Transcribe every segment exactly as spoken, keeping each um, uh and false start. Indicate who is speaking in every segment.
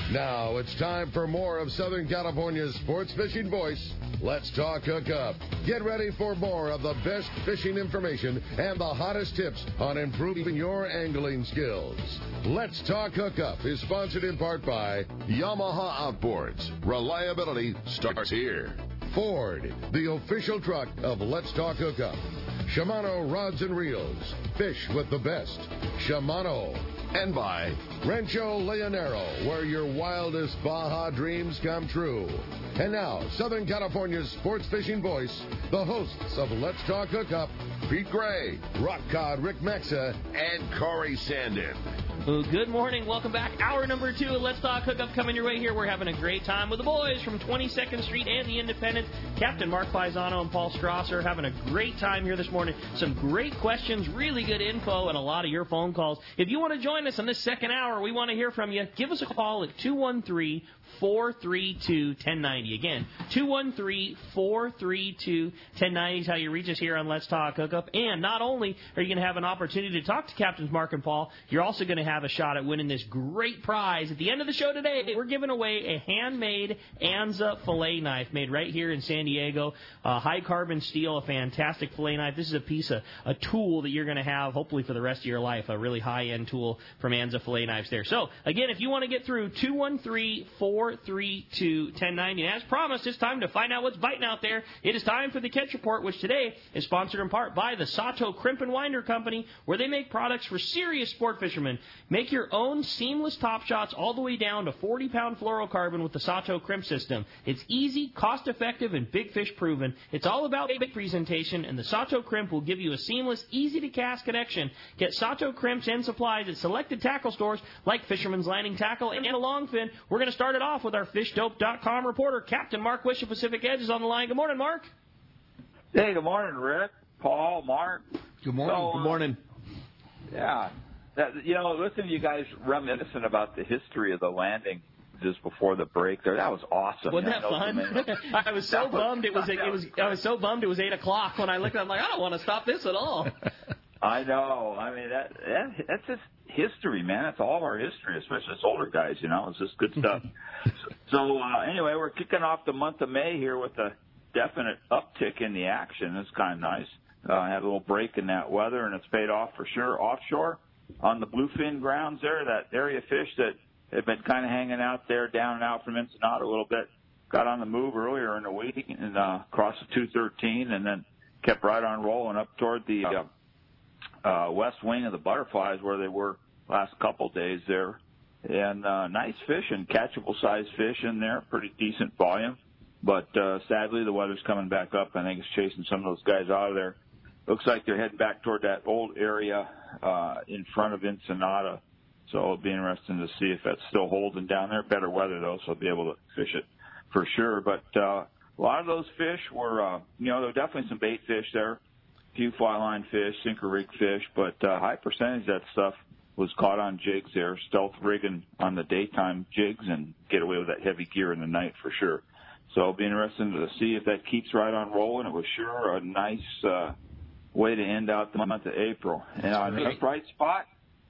Speaker 1: Now it's time for more of Southern California's sports fishing voice. Let's talk hookup. Get ready for more of the best fishing information and the hottest tips on improving your angling skills. Let's Talk Hookup is sponsored in part by Yamaha Outboards. Reliability starts here. Ford, the official truck of Let's Talk Hookup. Shimano Rods and Reels. Fish with the best. Shimano. And by Rancho Leonero, where your wildest Baja dreams come true. And now, Southern California's sports fishing voice, the hosts of Let's Talk Hookup, Pete Gray, Rock Cod Rick Mexa, and Corey Sandin.
Speaker 2: Well, good morning. Welcome back. Hour number two of Let's Talk Hookup coming your way here. We're having a great time with the boys from twenty-second Street and the Independent. Captain Mark Faisano and Paul Strasser having a great time here this morning. Some great questions, really good info, and a lot of your phone calls. If you want to join us in this second hour, we want to hear from you. Give us a call at two one three, four three two, one zero nine zero. Again, two one three, four three two, one zero nine zero is how you reach us here on Let's Talk Hookup. And not only are you going to have an opportunity to talk to Captains Mark and Paul, you're also going to have a shot at winning this great prize. At the end of the show today, we're giving away a handmade Anza fillet knife made right here in San Diego. Uh, high carbon steel, a fantastic fillet knife. This is a piece of a tool that you're going to have hopefully for the rest of your life, a really high-end tool from Anza fillet knives there. So, again, if you want to get through, two one three, four three two, one zero nine zero. And as promised, it's time to find out what's biting out there. It is time for the Catch Report, which today is sponsored in part by the Sato Crimp and Winder Company, where they make products for serious sport fishermen. Make your own seamless top shots all the way down to forty pound fluorocarbon with the Sato Crimp system. It's easy, cost-effective, and big fish proven. It's all about big presentation, and the Sato Crimp will give you a seamless, easy-to-cast connection. Get Sato Crimps and supplies at selected tackle stores like Fisherman's Landing Tackle and a Longfin. We're going to start it off with our fish dope dot com reporter, Captain Mark Wish of Pacific Edge, is on the line. Good morning, Mark.
Speaker 3: Hey, good morning, Rick, Paul, Mark.
Speaker 4: Good morning.
Speaker 3: So,
Speaker 4: good morning.
Speaker 3: Uh, yeah. That, you know, listen to you guys reminiscing about the history of the landing just before the break there. That was awesome.
Speaker 2: Wasn't that fun? I was so bummed it was, it was I was so bummed it was eight o'clock when I looked at it. I'm like, I don't want to stop this at all.
Speaker 3: I know. I mean, that, that that's just history, man. That's all of our history, especially us older guys, you know. It's just good stuff. so, uh, anyway, we're kicking off the month of May here with a definite uptick in the action. It's kind of nice. Uh, had a little break in that weather, and it's paid off for sure. Offshore on the bluefin grounds there, that area of fish that had been kind of hanging out there, down and out from Ensenada a little bit, got on the move earlier in the week and uh, crossed the two thirteen, and then kept right on rolling up toward the uh, uh, west wing of the Butterflies where they were last couple days there. And uh, nice fishing, catchable size fish in there, pretty decent volume. But uh, sadly, the weather's coming back up. I think it's chasing some of those guys out of there. Looks like they're heading back toward that old area uh, in front of Ensenada. So it'll be interesting to see if that's still holding down there. Better weather, though, so I'll be able to fish it for sure. But uh, a lot of those fish were, uh, you know, there were definitely some bait fish there, a few fly line fish, sinker rig fish, but uh, high percentage of that stuff was caught on jigs there, stealth rigging on the daytime jigs and get away with that heavy gear in the night for sure. So it'll be interesting to see if that keeps right on rolling. It was sure a nice uh, way to end out the month of April. And uh, a bright spot,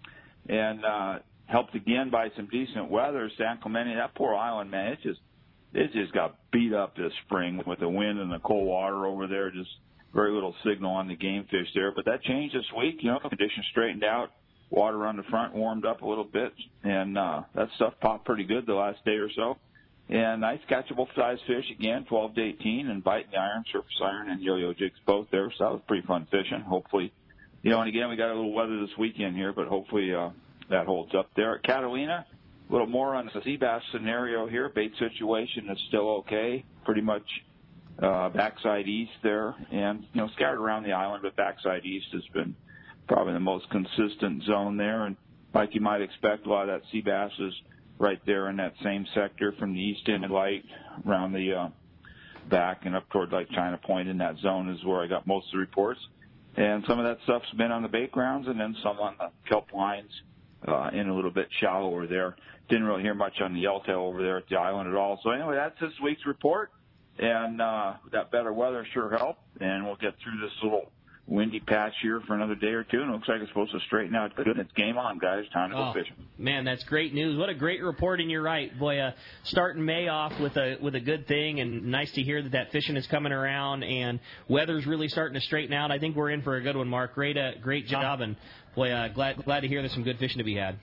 Speaker 3: and uh, helped again by some decent weather. San Clemente, that poor island, man, it just it just got beat up this spring with the wind and the cold water over there. Just very little signal on the game fish there. But that changed this week. You know, conditions straightened out. Water on the front warmed up a little bit, and uh, that stuff popped pretty good the last day or so. And nice catchable size fish again, twelve to eighteen, and biting the iron, surface iron, and yo-yo jigs both there. So that was pretty fun fishing. Hopefully, you know, and again, we got a little weather this weekend here, but hopefully uh, that holds up there. At Catalina, a little more on the sea bass scenario here. Bait situation is still okay, pretty much uh, backside east there. And, you know, scattered around the island, but backside east has been probably the most consistent zone there. And like you might expect, a lot of that sea bass is right there in that same sector from the east end light around the uh, back and up toward like China Point in that zone is where I got most of the reports. And some of that stuff's been on the bait grounds and then some on the kelp lines uh, in a little bit shallower there. Didn't really hear much on the yellowtail over there at the island at all. So anyway, that's this week's report. And uh, that better weather sure helped. And we'll get through this little windy patch here for another day or two, and it looks like it's supposed to straighten out good. It's game on, guys. Time to
Speaker 2: oh,
Speaker 3: go fishing.
Speaker 2: Man, that's great news. What a great report, and you're right. Boy, uh, starting May off with a with a good thing, and nice to hear that that fishing is coming around, and weather's really starting to straighten out. I think we're in for a good one, Mark. Great uh, great job, and, boy, uh, glad glad to hear there's some good fishing to be had.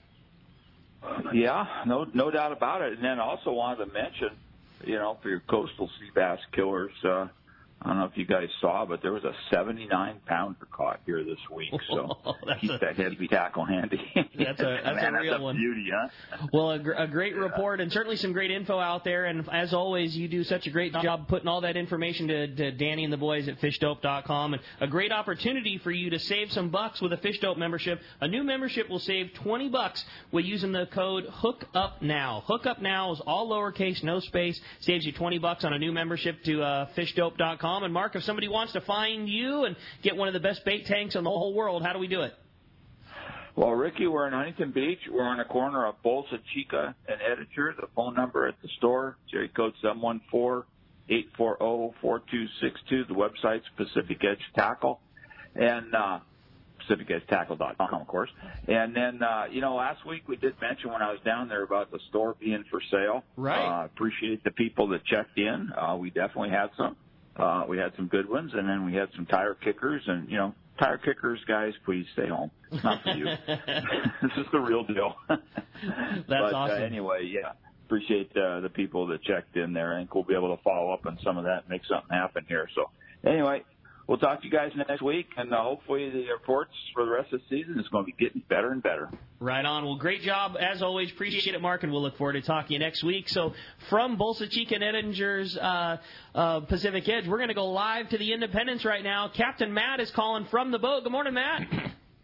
Speaker 3: Yeah, no no doubt about it. And then also wanted to mention, you know, for your coastal sea bass killers, uh, I don't know if you guys saw, but there was a seventy-nine pounder caught here this week. So
Speaker 2: oh,
Speaker 3: keep
Speaker 2: a,
Speaker 3: that heavy tackle handy.
Speaker 2: That's a that's
Speaker 3: Man,
Speaker 2: a real
Speaker 3: that's a
Speaker 2: one.
Speaker 3: Beauty, huh?
Speaker 2: Well, a, gr- a great report, and certainly some great info out there. And as always, you do such a great job putting all that information to, to Danny and the boys at fish dope dot com. And a great opportunity for you to save some bucks with a Fish Dope membership. A new membership will save twenty bucks with using the code HOOKUPNOW. HOOKUPNOW is all lowercase, no space. Saves you twenty bucks on a new membership to uh, fish dope dot com. And Mark, if somebody wants to find you and get one of the best bait tanks in the whole world, how do we do it?
Speaker 3: Well, Ricky, we're in Huntington Beach. We're on the corner of Bolsa Chica and Editor. The phone number at the store, area code seven one four, eight four zero, four two six two. The website's Pacific Edge Tackle, and uh, Pacific Edge Tackle dot com, of course. And then, uh, you know, last week we did mention when I was down there about the store being for sale.
Speaker 2: Right.
Speaker 3: Uh, appreciate the people that checked in. Uh, we definitely had some. Uh, we had some good ones, and then we had some tire kickers. And, you know, tire kickers, guys, please stay home. It's not for you. This is the real deal.
Speaker 2: That's
Speaker 3: but,
Speaker 2: awesome.
Speaker 3: Uh, anyway, yeah, appreciate uh, the people that checked in there. I think we'll be able to follow up on some of that and make something happen here. So, anyway, we'll talk to you guys next week, and uh, hopefully the reports for the rest of the season is going to be getting better and better.
Speaker 2: Right on. Well, great job, as always. Appreciate it, Mark, and we'll look forward to talking to you next week. So from Bolsa Chica and Edinger's uh, uh, Pacific Edge, we're going to go live to the Independence right now. Captain Matt is calling from the boat. Good morning, Matt.
Speaker 4: Hey,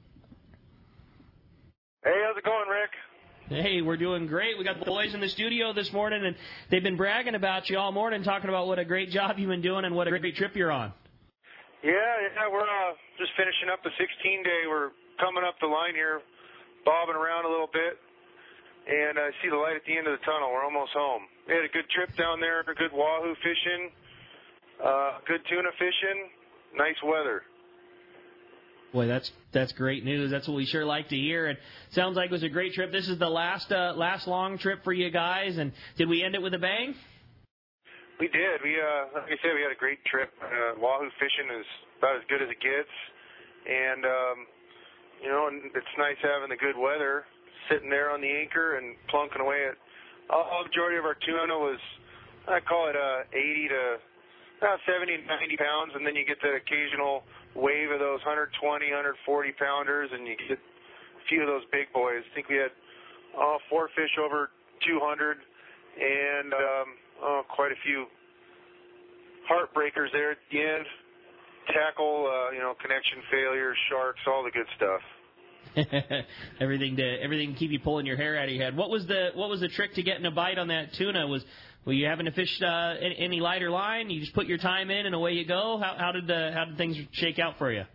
Speaker 4: how's it going, Rick?
Speaker 2: Hey, we're doing great. We got the boys in the studio this morning, and they've been bragging about you all morning, talking about what a great job you've been doing and what a great trip you're on.
Speaker 4: Yeah, yeah, we're uh, just finishing up the sixteen-day. We're coming up the line here, bobbing around a little bit, and I uh, see the light at the end of the tunnel. We're almost home. We had a good trip down there, good wahoo fishing, uh, good tuna fishing, nice weather.
Speaker 2: Boy, that's that's great news. That's what we sure like to hear. And sounds like it was a great trip. This is the last uh, last long trip for you guys. And did we end it with a bang?
Speaker 4: We did. We, uh, like I said, we had a great trip. Uh, wahoo fishing is about as good as it gets, and um, you know, it's nice having the good weather, sitting there on the anchor and plunking away at. All the majority of our tuna was, I call it, uh, eighty to about seventy, ninety pounds, and then you get the occasional wave of those one twenty, one forty pounders, and you get a few of those big boys. I think we had uh, four fish over two hundred, and um, oh, quite a few heartbreakers there at the end. Tackle, uh, you know, connection failures, sharks, all the good stuff.
Speaker 2: everything to everything to keep you pulling your hair out of your head. What was the what was the trick to getting a bite on that tuna? Was were you having to fish uh, any lighter line? You just put your time in and away you go. How, how did the how did things shake out for you?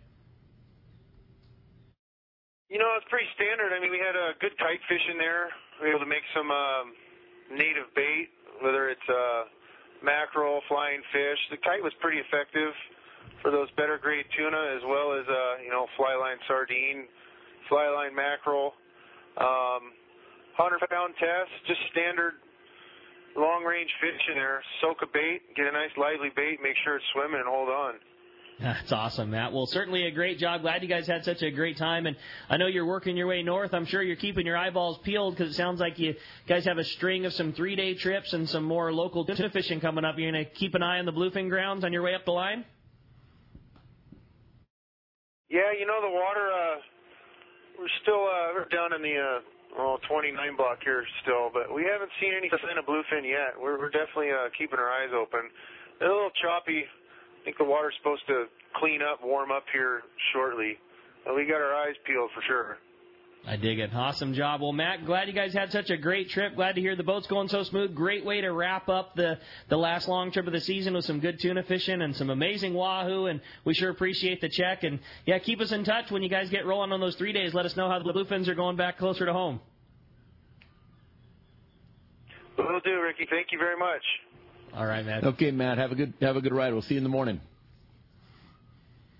Speaker 4: You know, it's pretty standard. I mean, we had a good kite fish in there. We were able to make some um, native bait, whether it's uh, mackerel, flying fish. The kite was pretty effective for those better grade tuna, as well as uh, you know, fly line sardine, fly line mackerel. Um, one hundred pound test, just standard long range fish in there. Soak a bait, get a nice lively bait, make sure it's swimming, and hold on.
Speaker 2: That's awesome, Matt. Well, certainly a great job. Glad you guys had such a great time. And I know you're working your way north. I'm sure you're keeping your eyeballs peeled because it sounds like you guys have a string of some three-day trips and some more local tuna fishing coming up. You're going to keep an eye on the bluefin grounds on your way up the line?
Speaker 4: Yeah, you know, the water, uh, we're still uh, we're down in the uh, oh, twenty-nine block here still, but we haven't seen any sign of bluefin yet. We're, we're definitely uh, keeping our eyes open. They're a little choppy. I think the water's supposed to clean up, warm up here shortly. But we got our eyes peeled for sure.
Speaker 2: I dig it. Awesome job. Well, Matt, glad you guys had such a great trip. Glad to hear the boat's going so smooth. Great way to wrap up the, the last long trip of the season with some good tuna fishing and some amazing wahoo, and we sure appreciate the check. And, yeah, keep us in touch when you guys get rolling on those three days. Let us know how the bluefins are going back closer to home.
Speaker 4: Will do, Ricky. Thank you very much.
Speaker 2: All right, Matt.
Speaker 5: Okay, Matt. Have a good have a good ride. We'll see you in the morning.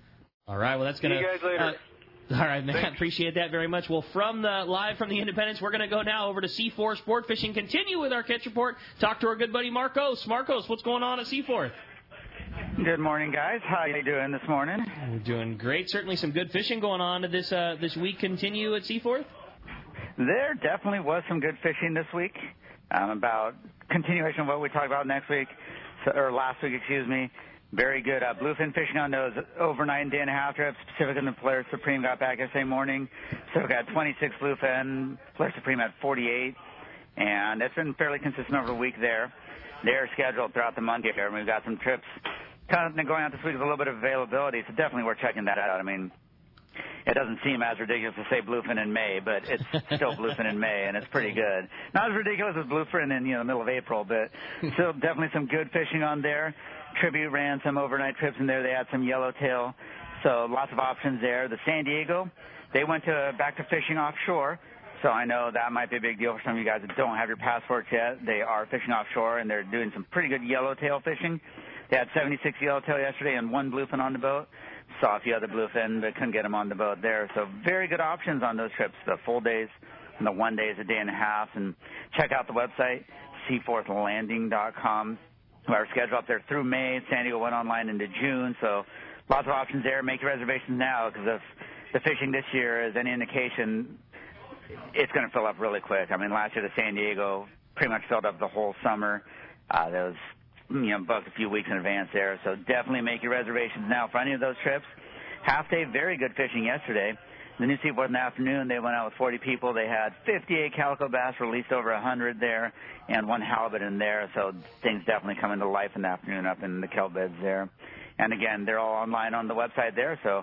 Speaker 2: All right, well, that's going to...
Speaker 4: See you guys later.
Speaker 2: Uh, all right, man.
Speaker 4: Thanks.
Speaker 2: Appreciate that very much. Well, from the live from the Independence, we're going to go now over to Seaforth Sport Fishing. Continue with our catch report. Talk to our good buddy Marcos. Marcos, what's going on at Seaforth?
Speaker 5: Good morning, guys. How are you doing this morning?
Speaker 2: We're doing great. Certainly some good fishing going on this uh, this week. Continue at Seaforth.
Speaker 5: There definitely was some good fishing this week. Um, about continuation of what we talked about next week, so, or last week, excuse me. Very good uh, bluefin fishing on those overnight and day and a half trips. Pacific and the Polaris Supreme got back yesterday morning. So we got twenty-six bluefin, Polaris Supreme at forty-eight. And it's been fairly consistent over the week there. They're scheduled throughout the month here, and we've got some trips kind of going out this week with a little bit of availability. So definitely we're checking that out. I mean, it doesn't seem as ridiculous to say bluefin in May, but it's still bluefin in May, and it's pretty good. Not as ridiculous as bluefin in, you know, the middle of April, but still definitely some good fishing on there. Tribute ran some overnight trips in there. They had some yellowtail, so lots of options there. The San Diego, they went to back to fishing offshore, so I know that might be a big deal for some of you guys that don't have your passports yet. They are fishing offshore, and they're doing some pretty good yellowtail fishing. They had seventy-six yellowtail yesterday and one bluefin on the boat. Saw a few other bluefin, but couldn't get them on the boat there. So very good options on those trips, the full days and the one days, a day and a half. And check out the website, seaforth landing dot com. Our schedule up there through May. San Diego went online into June, so lots of options there. Make your reservations now, because if the fishing this year is any indication, it's going to fill up really quick. I mean, last year the San Diego pretty much filled up the whole summer. Uh, there was, you know, booked a few weeks in advance there, so definitely make your reservations now for any of those trips. Half day, very good fishing yesterday. The New Seaforth in the afternoon, they went out with forty people. They had fifty-eight calico bass, released over one hundred there, and one halibut in there. So things definitely coming to life in the afternoon up in the kelp beds there. And again, they're all online on the website there. So,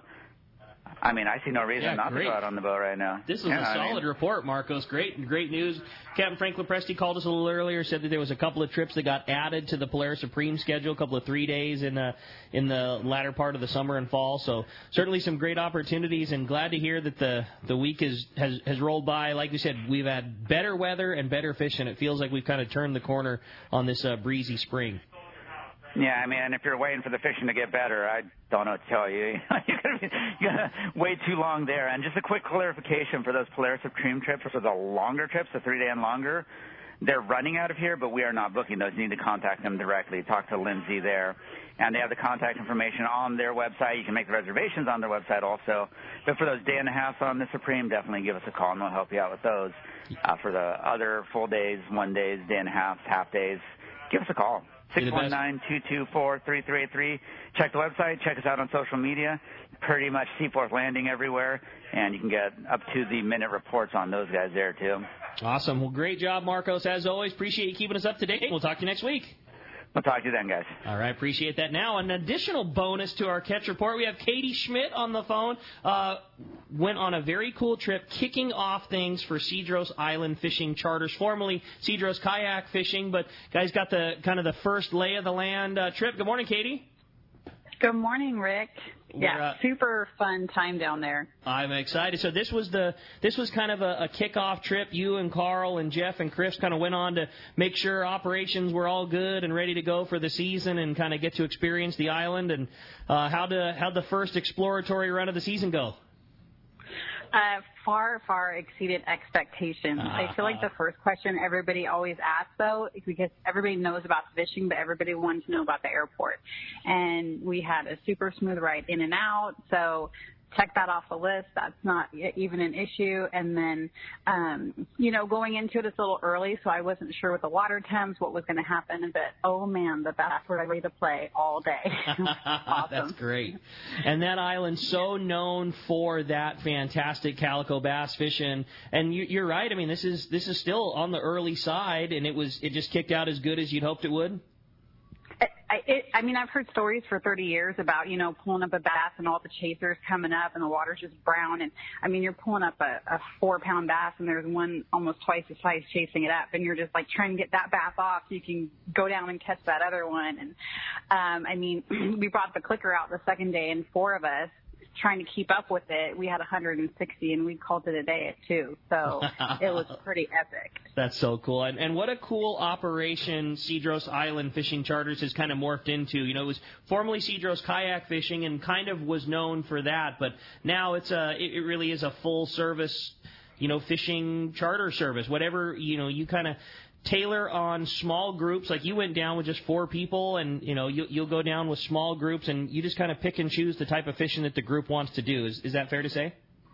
Speaker 5: I mean, I see no reason
Speaker 2: yeah,
Speaker 5: not
Speaker 2: great.
Speaker 5: to go out on the boat right now.
Speaker 2: This was
Speaker 5: yeah,
Speaker 2: a solid
Speaker 5: I mean,
Speaker 2: report, Marcos. Great, great news. Captain Frank Lopresti called us a little earlier, said that there was a couple of trips that got added to the Polaris Supreme schedule, a couple of three days in the in the latter part of the summer and fall. So certainly some great opportunities, and glad to hear that the the week is has has rolled by. Like you said, we've had better weather and better fishing. It feels like we've kind of turned the corner on this uh, breezy spring.
Speaker 5: Yeah, I mean, if you're waiting for the fishing to get better, I don't know what to tell you. You're going to be gonna wait too long there. And just a quick clarification for those Polaris Supreme trips, for the longer trips, the three-day and longer, they're running out of here, but we are not booking those. You need to contact them directly. Talk to Lindsay there. And they have the contact information on their website. You can make the reservations on their website also. But for those day and a half on the Supreme, definitely give us a call, and we'll help you out with those. Uh, for the other full days, one days, day and a half, half days, give us a call. six one nine, two two four, three three eight three. Check the website. Check us out on social media. Pretty much Seaforth Landing everywhere. And you can get up to the minute reports on those guys there, too.
Speaker 2: Awesome. Well, great job, Marcos. As always, appreciate you keeping us up to date. We'll talk to you next week.
Speaker 5: We'll talk to you then, guys.
Speaker 2: All right, appreciate that. Now, an additional bonus to our catch report. We have Katie Schmidt on the phone. Uh, went on a very cool trip, kicking off things for Cedros Island Fishing Charters, formerly Cedros Kayak Fishing. But guys got the kind of the first lay of the land uh, trip. Good morning, Katie.
Speaker 6: Good morning, Rick. Yeah,
Speaker 2: uh,
Speaker 6: super fun time down there.
Speaker 2: I'm excited. So this was the this was kind of a, a kickoff trip. You and Carl and Jeff and Chris kind of went on to make sure operations were all good and ready to go for the season and kind of get to experience the island. And uh, how to how'd the first exploratory run of the season go?
Speaker 6: Uh, far, far exceeded expectations.
Speaker 2: Uh-huh.
Speaker 6: I feel like the first question everybody always asks, though, because everybody knows about fishing, but everybody wants to know about the airport. And we had a super smooth ride in and out, so check that off the list. That's not even an issue. And then, um, you know, going into it, it's a little early, so I wasn't sure with the water temps what was going to happen. But, oh, man, the bass were ready to play all day. Awesome.
Speaker 2: That's great. And that island's so known for that fantastic calico bass fishing. And you, you're right. I mean, this is this is still on the early side, and it was it just kicked out as good as you'd hoped it would.
Speaker 6: I, it, I mean, I've heard stories for thirty years about, you know, pulling up a bass and all the chasers coming up and the water's just brown. And, I mean, you're pulling up a, a four-pound bass and there's one almost twice the size chasing it up. And you're just, like, trying to get that bass off so you can go down and catch that other one. And, um, I mean, we brought the clicker out the second day and four of us trying to keep up with it, we had one hundred sixty, and we called it a day at two. So it was pretty epic.
Speaker 2: That's so cool. And, and what a cool operation Cedros Island Fishing Charters has kind of morphed into. You know, it was formerly Cedros Kayak Fishing and kind of was known for that, but now it's a, it, it really is a full service, you know, fishing charter service. Whatever, you know, you kind of tailor on small groups. Like you went down with just four people, and, you know, you, you'll go down with small groups, and you just kind of pick and choose the type of fishing that the group wants to do. Is, is that fair to say?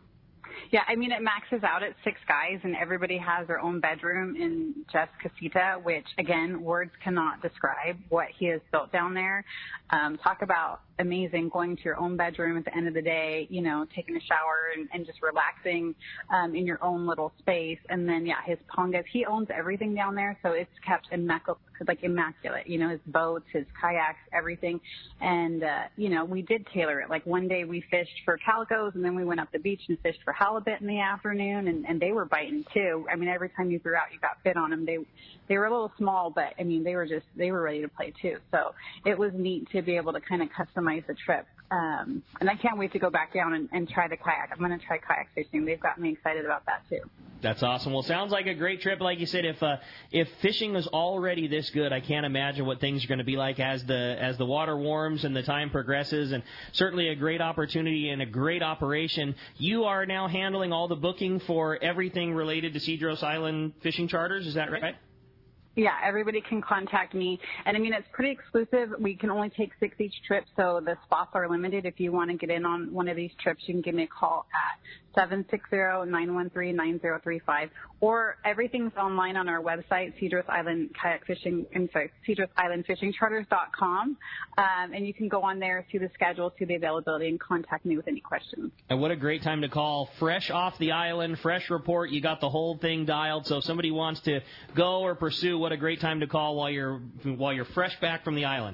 Speaker 6: Yeah, I mean, it maxes out at six guys, and everybody has their own bedroom in Jeff's casita, which, again, words cannot describe what he has built down there. Um, talk about amazing, going to your own bedroom at the end of the day, you know, taking a shower and, and just relaxing um, in your own little space. And then, yeah, his pongas, he owns everything down there, so it's kept immaculate, like immaculate, you know, his boats, his kayaks, everything. And, uh, you know, we did tailor it. Like one day we fished for calicos, and then we went up the beach and fished for halibut in the afternoon, and, and they were biting too. I mean, every time you threw out, you got fit on them. They they were a little small, but, I mean, they were just, they were ready to play too. So it was neat to be able to kind of customize the trip. Um, and I can't wait to go back down and, and try the kayak. I'm going to try kayak fishing. They've got me excited about that too.
Speaker 2: That's awesome. Well, sounds like a great trip. Like you said, if uh, if fishing is already this good, I can't imagine what things are going to be like as the as the water warms and the time progresses. And certainly a great opportunity and a great operation. You are now handling all the booking for everything related to Cedros Island Fishing Charters. Is that right?
Speaker 6: Yeah, everybody can contact me. And, I mean, it's pretty exclusive. We can only take six each trip, so the spots are limited. If you want to get in on one of these trips, you can give me a call at seven six zero, nine one three, nine zero three five. Or everything's online on our website, Cedros Island Kayak Fishing, I'm sorry, Cedros Island Fishing Charters dot com. Um, and you can go on there, see the schedule, see the availability, and contact me with any questions.
Speaker 2: And what a great time to call. Fresh off the island, fresh report. You got the whole thing dialed. So if somebody wants to go or pursue, what a great time to call while you're while you're fresh back from the island.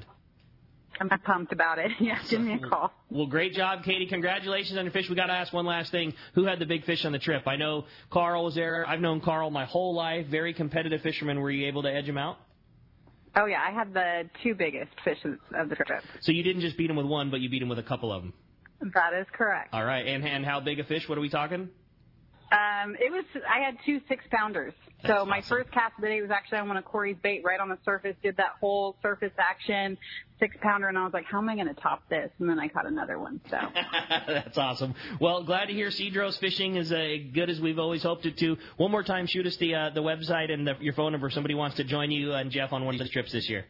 Speaker 6: I'm pumped about it. Yeah, give me a call.
Speaker 2: Well, great job, Katie. Congratulations on your fish. We got to ask one last thing. Who had the big fish on the trip? I know Carl was there. I've known Carl my whole life. Very competitive fisherman. Were you able to edge him out?
Speaker 6: Oh, yeah. I had the two biggest fishes of the trip.
Speaker 2: So you didn't just beat him with one, but you beat him with a couple of them.
Speaker 6: That is correct.
Speaker 2: All right. And, and how big a fish? What are we talking?
Speaker 6: Um, it was, I had two six-pounders. So
Speaker 2: That's
Speaker 6: my
Speaker 2: awesome.
Speaker 6: first cast of the day was actually on one of Corey's bait right on the surface, did that whole surface action, six-pounder, and I was like, how am I going to top this? And then I caught another one. So
Speaker 2: That's awesome. Well, glad to hear Cedros Fishing is uh, good as we've always hoped it to. One more time, shoot us the uh, the website and the, your phone number if somebody wants to join you and Jeff on one of the trips this year.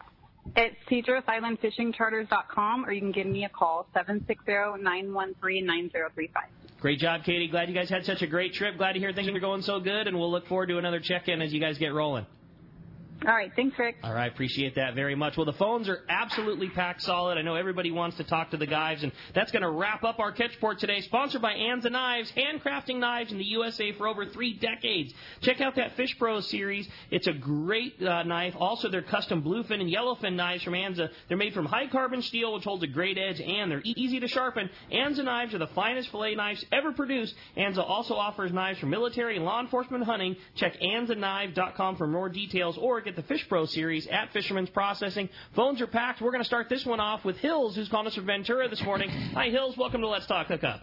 Speaker 6: It's Cedros Island Fishing Charters dot com, or you can give me a call, seven six zero, nine one three, nine zero three five.
Speaker 2: Great job, Katie. Glad you guys had such a great trip. Glad to hear things are going so good, and we'll look forward to another check-in as you guys get rolling.
Speaker 6: All right. Thanks, Rick.
Speaker 2: All right. Appreciate that very much. Well, the phones are absolutely packed solid. I know everybody wants to talk to the guys, and that's going to wrap up our Catch Report today. Sponsored by Anza Knives, handcrafting knives in the U S A for over three decades. Check out that Fish Pro series. It's a great uh, knife. Also, their custom bluefin and yellowfin knives from Anza. They're made from high-carbon steel, which holds a great edge, and they're e- easy to sharpen. Anza knives are the finest fillet knives ever produced. Anza also offers knives for military and law enforcement hunting. Check anza knives dot com for more details, or get the Fish Pro series at Fisherman's Processing. Phones are packed. We're going to start this one off with Hills, who's calling us from Ventura this morning. Hi, Hills. Welcome to Let's Talk Hookup.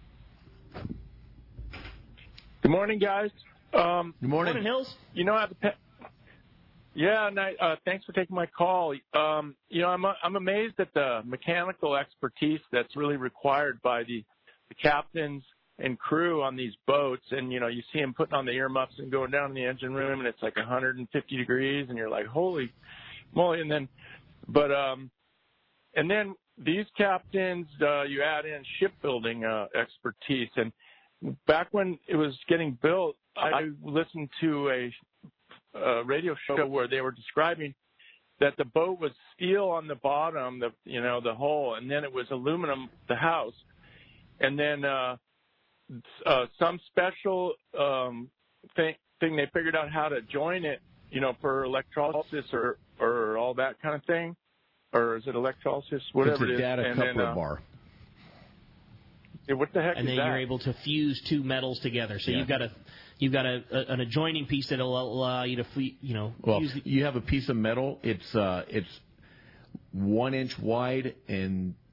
Speaker 7: Good morning, guys. Um,
Speaker 2: Good morning. Morning, Hills.
Speaker 7: You know, I have a pet. Yeah, and I, uh, thanks for taking my call. Um, you know, I'm I'm amazed at the mechanical expertise that's really required by the, the captains and crew on these boats. And, you know, you see them putting on the earmuffs and going down in the engine room, and it's like one hundred fifty degrees, and you're like, holy moly. And then, but, um, and then these captains, uh, you add in shipbuilding uh, expertise. And back when it was getting built, I listened to a, a radio show where they were describing that the boat was steel on the bottom, the you know, the hull, and then it was aluminum, the house. And then, uh, Uh, some special um, thing, thing they figured out how to join it, you know, for electrolysis or, or all that kind of thing, or is it electrolysis? Whatever
Speaker 8: it's a
Speaker 7: it is.
Speaker 8: data
Speaker 7: and
Speaker 8: coupler
Speaker 7: then, uh,
Speaker 8: bar.
Speaker 7: Yeah, what the heck
Speaker 2: and
Speaker 7: is
Speaker 2: then
Speaker 7: that?
Speaker 2: you're able to fuse two metals together. So
Speaker 8: Yeah.
Speaker 2: you've got a you've got a, a, an adjoining piece that'll allow you to fle- you know.
Speaker 8: Well,
Speaker 2: use the-
Speaker 8: you have a piece of metal. It's uh, it's one inch wide and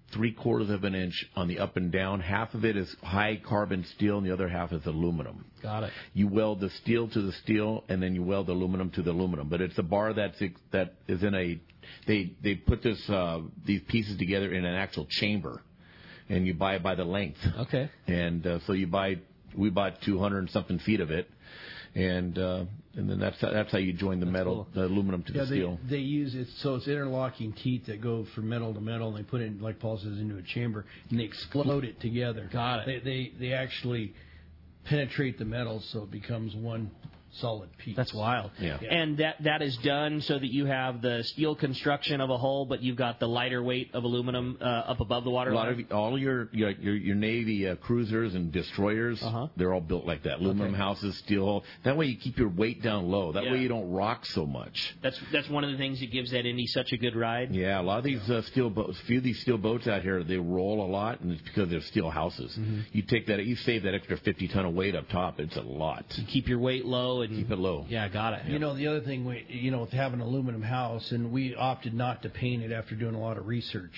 Speaker 8: three quarters of an inch on the up and down. Half of it is high carbon steel, and the other half is aluminum.
Speaker 2: Got it.
Speaker 8: You weld the steel to the steel, and then you weld the aluminum to the aluminum. But it's a bar that's that is in a they they put this uh, these pieces together in an actual chamber, and you buy it by the length.
Speaker 2: Okay.
Speaker 8: And uh, so you buy we bought two hundred and something feet of it. And uh, and then that's that's how you join the
Speaker 9: that's
Speaker 8: metal,
Speaker 9: cool.
Speaker 8: the aluminum to
Speaker 9: yeah,
Speaker 8: the steel.
Speaker 9: They, they use it so it's interlocking teeth that go from metal to metal, and they put it, like Paul says, into a chamber, and they explode it together.
Speaker 2: Got it.
Speaker 9: They they, they actually penetrate the metal so it becomes one solid piece.
Speaker 2: That's wild.
Speaker 8: Yeah.
Speaker 9: Yeah.
Speaker 2: And that that is done so that you have the steel construction of a hull, but you've got the lighter weight of aluminum uh, up above the water.
Speaker 8: A lot of all your your your, your Navy uh, cruisers and destroyers,
Speaker 2: Uh-huh.
Speaker 8: they're all built like that. Aluminum
Speaker 2: Okay.
Speaker 8: houses, steel hull. That way you keep your weight down low. That
Speaker 2: Yeah.
Speaker 8: way you don't rock so much.
Speaker 2: That's that's one of the things that gives that Indy such a good ride.
Speaker 8: Yeah, a lot of these uh, steel boats, a few of these steel boats out here, they roll a lot, and it's because they're steel houses.
Speaker 2: Mm-hmm.
Speaker 8: You take that, you save that extra fifty ton of weight up top. It's a lot.
Speaker 2: You keep your weight low and
Speaker 8: Keep it low.
Speaker 2: Yeah, got it.
Speaker 9: You know, the other thing, we, you know, with having an aluminum house, and we opted not to paint it after doing a lot of research.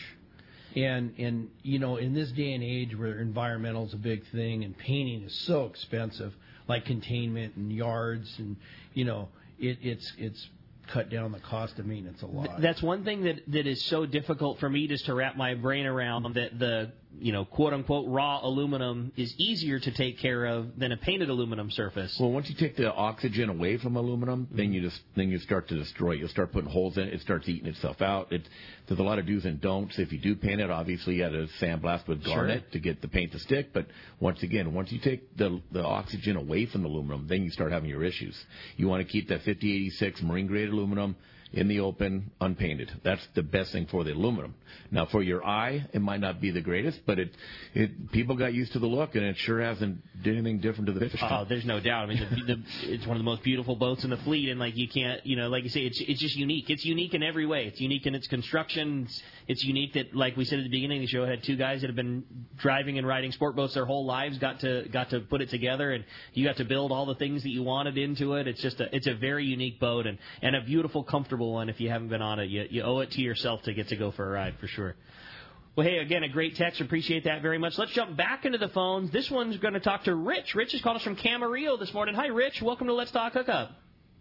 Speaker 9: And, and you know, in this day and age where environmental is a big thing and painting is so expensive, like containment and yards, and, you know, it, it's it's cut down the cost of maintenance a lot.
Speaker 2: That's one thing that, that is so difficult for me just to wrap my brain around, that the, you know, quote-unquote raw aluminum is easier to take care of than a painted aluminum surface.
Speaker 8: Well, once you take the oxygen away from aluminum, mm-hmm. then you just then you start to destroy it. You'll start putting holes in it. It starts eating itself out. It, there's a lot of do's and don'ts. If you do paint it, obviously you got to sandblast with garnet
Speaker 2: Sure.
Speaker 8: to get the paint to stick. But once again, once you take the the oxygen away from the aluminum, then you start having your issues. You want to keep that fifty eighty-six marine grade aluminum in the open, unpainted. That's the best thing for the aluminum. Now, for your eye, it might not be the greatest, but it, it people got used to the look, and it sure hasn't did anything different to the fish.
Speaker 2: Oh, there's no doubt. I mean, the, the, it's one of the most beautiful boats in the fleet, and like you can't, you know, like you say, it's it's just unique. It's unique in every way. It's unique in its construction. It's, it's unique that, like we said at the beginning of the show, it had two guys that have been driving and riding sport boats their whole lives, got to got to put it together, and you got to build all the things that you wanted into it. It's just a it's a very unique boat, and, and a beautiful, comfortable one. If you haven't been on it, you you owe it to yourself to get to go for a ride for sure. Well, hey, again, a great text. Appreciate that very much. Let's jump back into the phones. This one's going to talk to Rich. Rich has called us from Camarillo this morning. Hi, Rich. Welcome to Let's Talk Hookup.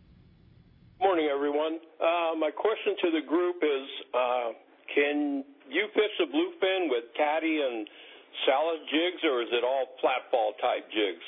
Speaker 10: Morning, everyone. Uh, my question to the group is, uh, can you fish the bluefin with caddy and salad jigs, or is it all flatfall type jigs?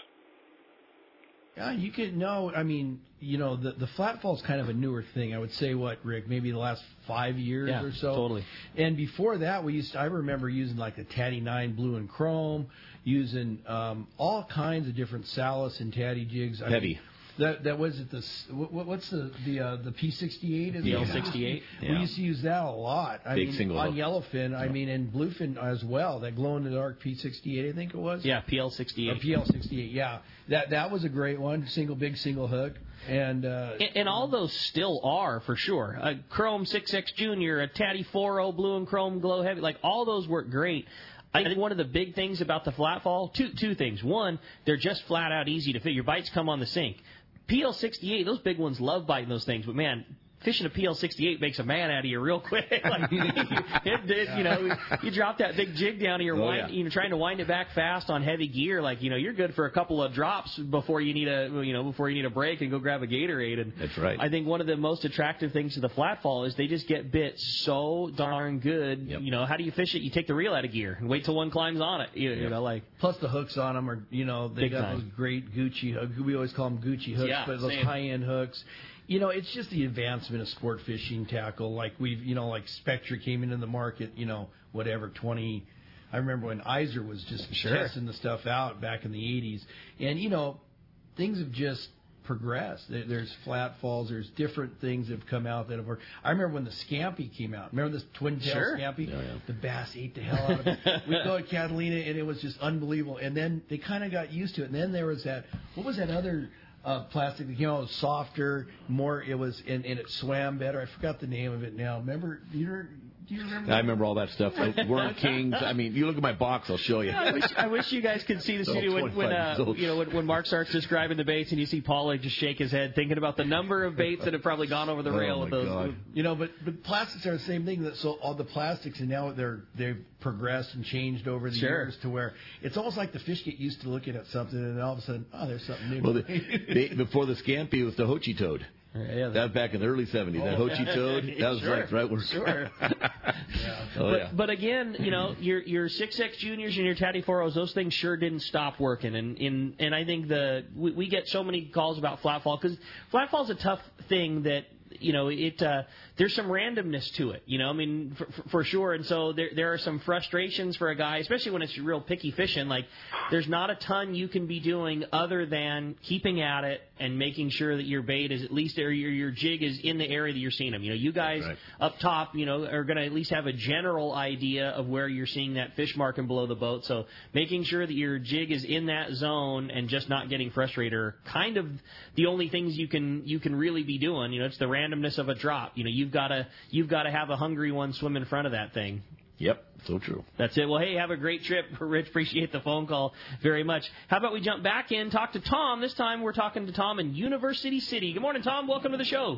Speaker 9: Yeah, you could no. I mean, you know, the the flatfall is kind of a newer thing. I would say, what, Rick? Maybe the last five years
Speaker 2: yeah,
Speaker 9: or so.
Speaker 2: Totally.
Speaker 9: And before that, we used. To, I remember using like the Taddy Nine Blue and Chrome, using um, all kinds of different Salas and Taddy jigs. I
Speaker 8: Heavy.
Speaker 9: Mean, that that was it. The what, what's the the uh, the P sixty-eight?
Speaker 2: The L sixty-eight.
Speaker 9: We
Speaker 8: Yeah.
Speaker 9: used to use that a lot. I
Speaker 8: Big
Speaker 9: mean,
Speaker 8: single
Speaker 9: on
Speaker 8: hook.
Speaker 9: yellowfin. I mean, and bluefin as well. That glow in the dark P sixty-eight, I think it was.
Speaker 2: Yeah, P L sixty-eight.
Speaker 9: Or P L sixty-eight. Yeah, that that was a great one. Single big single hook. And, uh,
Speaker 2: and and all those still are for sure. A Chrome six X Junior, a Taddy four oh Blue and Chrome Glow Heavy, like all those work great. I think one of the big things about the flatfall, two two things. One, they're just flat out easy to fit. Your bites come on the sink. P L sixty-eight, those big ones love biting those things, but man, fishing a P L sixty-eight makes a man out of you real quick. Like, it, it, you know, you drop that big jig down and you're
Speaker 8: Oh,
Speaker 2: wind,
Speaker 8: yeah.
Speaker 2: you know, trying to wind it back fast on heavy gear. Like, you know, you're good for a couple of drops before you need a, you know, before you need a break and go grab a Gatorade. And
Speaker 8: That's right.
Speaker 2: I think one of the most attractive things to the flatfall is they just get bit so darn good.
Speaker 8: Yep.
Speaker 2: You know, how do you fish it? You take the reel out of gear and wait till one climbs on it. You, you
Speaker 8: Yep.
Speaker 2: know, like.
Speaker 9: plus the hooks on them are, you know, they
Speaker 2: Big
Speaker 9: got
Speaker 2: time.
Speaker 9: those great Gucci hooks. We always call them Gucci hooks,
Speaker 2: Yeah,
Speaker 9: but those
Speaker 2: same.
Speaker 9: high-end hooks. You know, it's just the advancement of sport fishing tackle. Like we've, you know, like Spectra came into the market, you know, whatever, twenty. I remember when Iser was just
Speaker 2: Sure.
Speaker 9: testing the stuff out back in the eighties. And, you know, things have just progressed. There, there's flat falls. There's different things that have come out that have worked. I remember when the Scampi came out. Remember this twin tail
Speaker 2: Sure.
Speaker 9: Scampi?
Speaker 8: Yeah, yeah.
Speaker 9: The bass ate the hell out of it. We'd go to Catalina, and it was just unbelievable. And then they kind of got used to it. And then there was that, what was that other uh, plastic that came out? It was softer, more, it was, and, and it swam better. I forgot the name of it now. Remember, you Do you remember?
Speaker 8: I remember all that stuff. Worm Kings. I mean, you look at my box, I'll show you.
Speaker 2: I wish, I wish you guys could see the studio when, when uh, you know when, when Mark starts describing the baits and you see Paula just shake his head, thinking about the number of baits that have probably gone over the
Speaker 8: oh
Speaker 2: rail with those.
Speaker 8: God.
Speaker 9: You know, but but plastics are the same thing. That so all the plastics and now they're they've progressed and changed over the
Speaker 2: sure.
Speaker 9: years to where it's almost like the fish get used to looking at something and then all of a sudden, oh, there's something new.
Speaker 8: Well, the, they, before the Scampi, it was the Hochi toad.
Speaker 9: Yeah,
Speaker 8: that was back in the early seventies. Oh, that Hochi toad, that was
Speaker 2: sure,
Speaker 8: like right where.
Speaker 2: Sure.
Speaker 8: yeah. Oh,
Speaker 2: but,
Speaker 8: yeah.
Speaker 2: but again, you know, your your six X juniors and your Tatty four O's, those things sure didn't stop working. And in and I think the we, we get so many calls about flat fall because flat fall is a tough thing that. You know, it uh, there's some randomness to it. You know, I mean, for, for sure. And so there there are some frustrations for a guy, especially when it's real picky fishing. Like, there's not a ton you can be doing other than keeping at it and making sure that your bait is at least or your your jig is in the area that you're seeing them. You know, you guys right. up top, you know, are going to at least have a general idea of where you're seeing that fish marking below the boat. So making sure that your jig is in that zone and just not getting frustrated are kind of the only things you can you can really be doing. You know, it's the randomness of a drop. You know, you've got to you've got to have a hungry one swim in front of that thing.
Speaker 8: Yep, so true.
Speaker 2: That's it. Well, hey, have a great trip, Rich. Appreciate the phone call very much. How about we jump back in, talk to Tom. This time we're talking to Tom in University City. Good morning, Tom. Welcome to the show.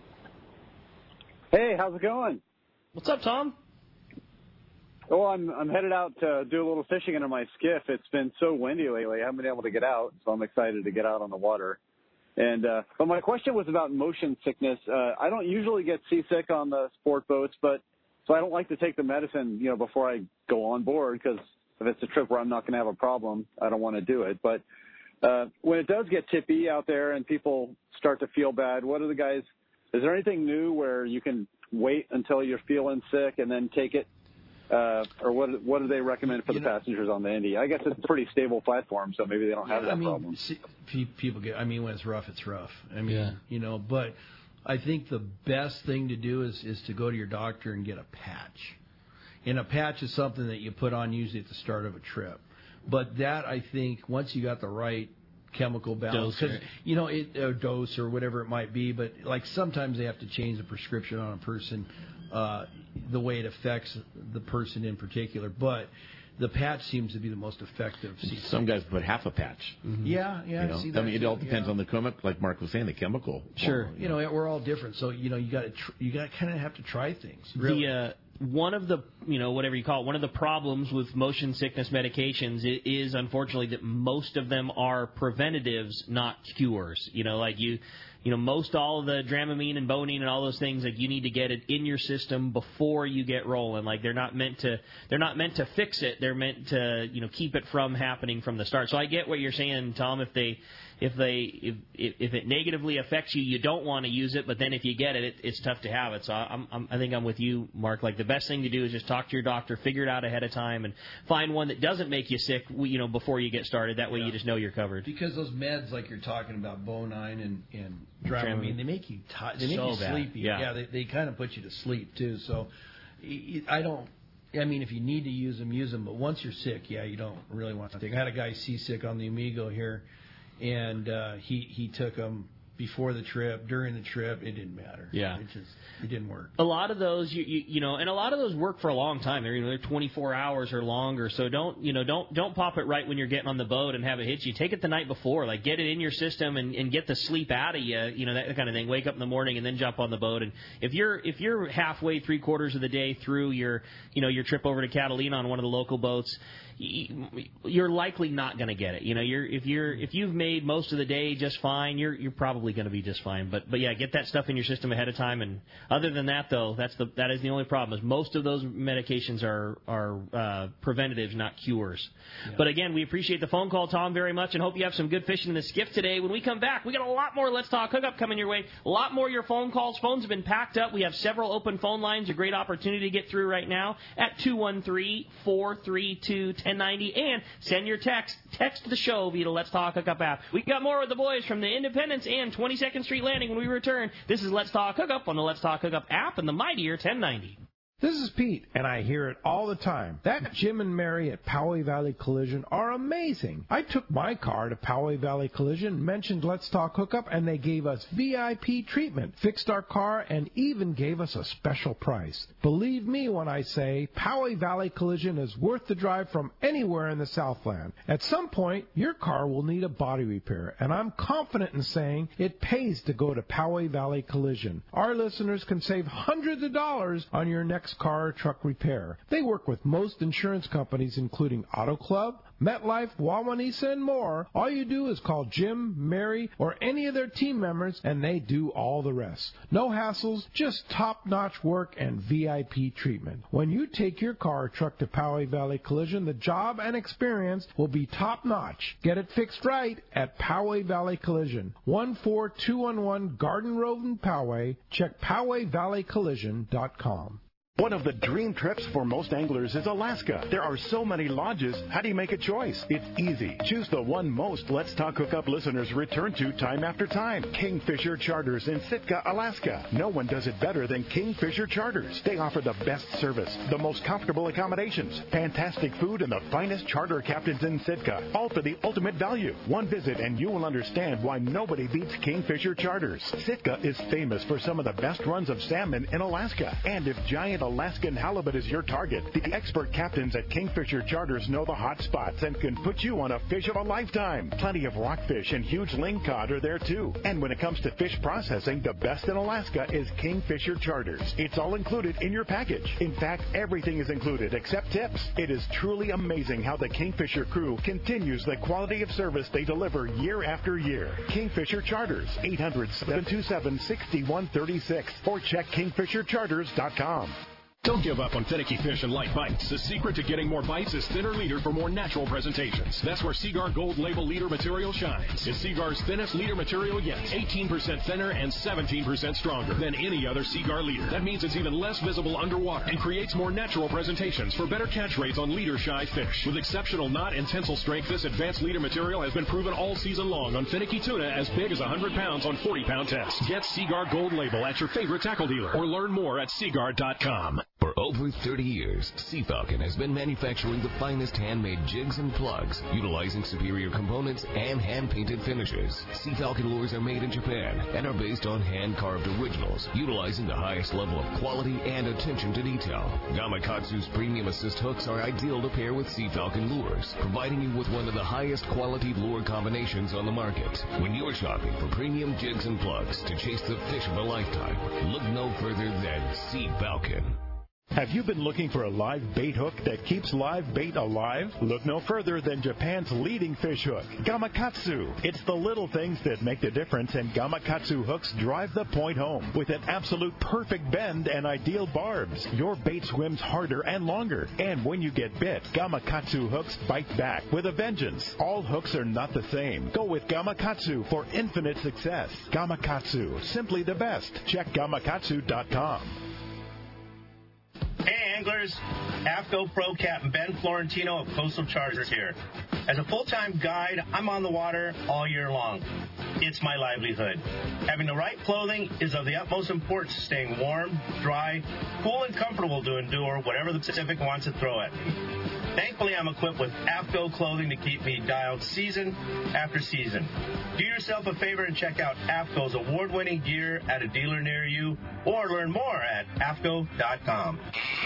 Speaker 11: Hey, how's it going?
Speaker 2: What's up, Tom?
Speaker 11: Oh, I'm I'm headed out to do a little fishing into my skiff. It's been so windy lately. I haven't been able to get out, so I'm excited to get out on the water. And uh, but my question was about motion sickness. Uh, I don't usually get seasick on the sport boats, but so I don't like to take the medicine, you know, before I go on board because if it's a trip where I'm not going to have a problem, I don't want to do it. But uh, when it does get tippy out there and people start to feel bad, what are the guys? Is there anything new where you can wait until you're feeling sick and then take it? Uh, or what what do they recommend for you the know, passengers on the Indy? I guess it's a pretty stable platform, so maybe they don't have
Speaker 9: yeah,
Speaker 11: that
Speaker 9: I mean,
Speaker 11: problem.
Speaker 9: See, people get. I mean, when it's rough, it's rough. I mean,
Speaker 2: yeah.
Speaker 9: you know, but I think the best thing to do is is to go to your doctor and get a patch. And a patch is something that you put on usually at the start of a trip. But that, I think, once you got the right chemical balance, because you know, it, a dose or whatever it might be. But like sometimes they have to change the prescription on a person. Uh, the way it affects the person in particular, but the patch seems to be the most effective.
Speaker 8: Some guys put half a patch.
Speaker 9: Mm-hmm. Yeah, yeah.
Speaker 8: You know?
Speaker 9: I, see that
Speaker 8: I mean, it all
Speaker 9: too,
Speaker 8: depends
Speaker 9: yeah.
Speaker 8: on the chemical, like Mark was saying, the chemical.
Speaker 9: Sure,
Speaker 8: well,
Speaker 9: you know, we're all different, so you know, you got to tr- you got to kind of have to try things.
Speaker 2: Really. The uh, one of the you know whatever you call it, one of the problems with motion sickness medications is unfortunately that most of them are preventatives, not cures. You know, like you. You know, most all of the Dramamine and Bonine and all those things, like you need to get it in your system before you get rolling. Like they're not meant to, they're not meant to fix it. They're meant to, you know, keep it from happening from the start. So I get what you're saying, Tom. If they, if they, if if it negatively affects you, you don't want to use it. But then if you get it, it it's tough to have it. So I'm, I'm, I think I'm with you, Mark. Like the best thing to do is just talk to your doctor, figure it out ahead of time, and find one that doesn't make you sick. You know, before you get started. That way yeah. you just know you're covered.
Speaker 9: Because those meds, like you're talking about, Bonine and and Dramamine, they make you tired. They make
Speaker 2: so
Speaker 9: you
Speaker 2: bad.
Speaker 9: sleepy.
Speaker 2: Yeah,
Speaker 9: yeah they, they kind of put you to sleep, too. So I don't, I mean, if you need to use them, use them. But once you're sick, yeah, you don't really want to take. I had a guy seasick on the Amigo here, and uh, he, he took them before the trip, during the trip. It didn't matter.
Speaker 2: Yeah.
Speaker 9: It just it didn't work.
Speaker 2: A lot of those, you, you you know, and a lot of those work for a long time. They're you know they're twenty-four hours or longer. So don't you know don't don't pop it right when you're getting on the boat and have it hit you. Take it the night before, like get it in your system and, and get the sleep out of you. You know that kind of thing. Wake up in the morning and then jump on the boat. And if you're if you're halfway, three quarters of the day through your you know your trip over to Catalina on one of the local boats, you're likely not going to get it. You know, you're if you're if you've made most of the day just fine, you're you're probably going to be just fine. But but yeah, get that stuff in your system ahead of time. And other than that, though, that's the that is the only problem. Is most of those medications are are uh, preventatives, not cures. Yeah. But again, we appreciate the phone call, Tom, very much, and hope you have some good fishing in the skiff today. When we come back, we got a lot more Let's Talk Hookup coming your way. A lot more of your phone calls. Phones have been packed up. We have several open phone lines. A great opportunity to get through right now at two one three, four three two, one zero nine zero. And send your text. Text the show via the Let's Talk Hookup app. We got more with the boys from the Independence and twenty-second Street Landing when we return. This is Let's Talk Hookup on the Let's Talk Hookup app and the mightier ten ninety.
Speaker 12: This is Pete, and I hear it all the time. That Jim and Mary at Poway Valley Collision are amazing. I took my car to Poway Valley Collision, mentioned Let's Talk Hookup, and they gave us V I P treatment, fixed our car, and even gave us a special price. Believe me when I say Poway Valley Collision is worth the drive from anywhere in the Southland. At some point, your car will need a body repair, and I'm confident in saying it pays to go to Poway Valley Collision. Our listeners can save hundreds of dollars on your next car or truck repair. They work with most insurance companies, including Auto Club, MetLife, Wawanesa, and more. All you do is call Jim, Mary, or any of their team members, and they do all the rest. No hassles, just top-notch work and V I P treatment. When you take your car or truck to Poway Valley Collision, the job and experience will be top-notch. Get it fixed right at Poway Valley Collision. one four two one one Garden Road in Poway. Check Poway Valley Collision dot com.
Speaker 13: One of the dream trips for most anglers is Alaska. There are so many lodges. How do you make a choice? It's easy. Choose the one most Let's Talk Hookup listeners return to time after time. Kingfisher Charters in Sitka, Alaska. No one does it better than Kingfisher Charters. They offer the best service, the most comfortable accommodations, fantastic food, and the finest charter captains in Sitka. All for the ultimate value. One visit and you will understand why nobody beats Kingfisher Charters. Sitka is famous for some of the best runs of salmon in Alaska. And if giant Alaskan halibut is your target, the expert captains at Kingfisher Charters know the hot spots and can put you on a fish of a lifetime. Plenty of rockfish and huge lingcod are there too. And when it comes to fish processing, the best in Alaska is Kingfisher Charters. It's all included in your package. In fact, everything is included except tips. It is truly amazing how the Kingfisher crew continues the quality of service they deliver year after year. Kingfisher Charters, eight hundred, seven two seven, six one three six, or check kingfisher charters dot com.
Speaker 14: Don't give up on finicky fish and light bites. The secret to getting more bites is thinner leader for more natural presentations. That's where Seaguar Gold Label leader material shines. It's Seaguar's thinnest leader material yet. eighteen percent thinner and seventeen percent stronger than any other Seaguar leader. That means it's even less visible underwater and creates more natural presentations for better catch rates on leader-shy fish. With exceptional knot and tensile strength, this advanced leader material has been proven all season long on finicky tuna as big as one hundred pounds on forty pound tests. Get Seaguar Gold Label at your favorite tackle dealer or learn more at seaguar dot com.
Speaker 15: For over thirty years, Sea Falcon has been manufacturing the finest handmade jigs and plugs, utilizing superior components and hand-painted finishes. Sea Falcon lures are made in Japan and are based on hand-carved originals, utilizing the highest level of quality and attention to detail. Gamakatsu's premium assist hooks are ideal to pair with Sea Falcon lures, providing you with one of the highest quality lure combinations on the market. When you're shopping for premium jigs and plugs to chase the fish of a lifetime, look no further than Sea Falcon.
Speaker 13: Have you been looking for a live bait hook that keeps live bait alive? Look no further than Japan's leading fish hook, Gamakatsu. It's the little things that make the difference, and Gamakatsu hooks drive the point home. With an absolute perfect bend and ideal barbs, your bait swims harder and longer. And when you get bit, Gamakatsu hooks bite back with a vengeance. All hooks are not the same. Go with Gamakatsu for infinite success. Gamakatsu, simply the best. Check gamakatsu dot com.
Speaker 16: Hey anglers, AFCO Pro Captain Ben Florentino of Coastal Charters here. As a full-time guide, I'm on the water all year long. It's my livelihood. Having the right clothing is of the utmost importance to staying warm, dry, cool, and comfortable to endure whatever the Pacific wants to throw at me. Thankfully, I'm equipped with AFCO clothing to keep me dialed season after season. Do yourself a favor and check out AFCO's award-winning gear at a dealer near you, or learn more at A F C O dot com.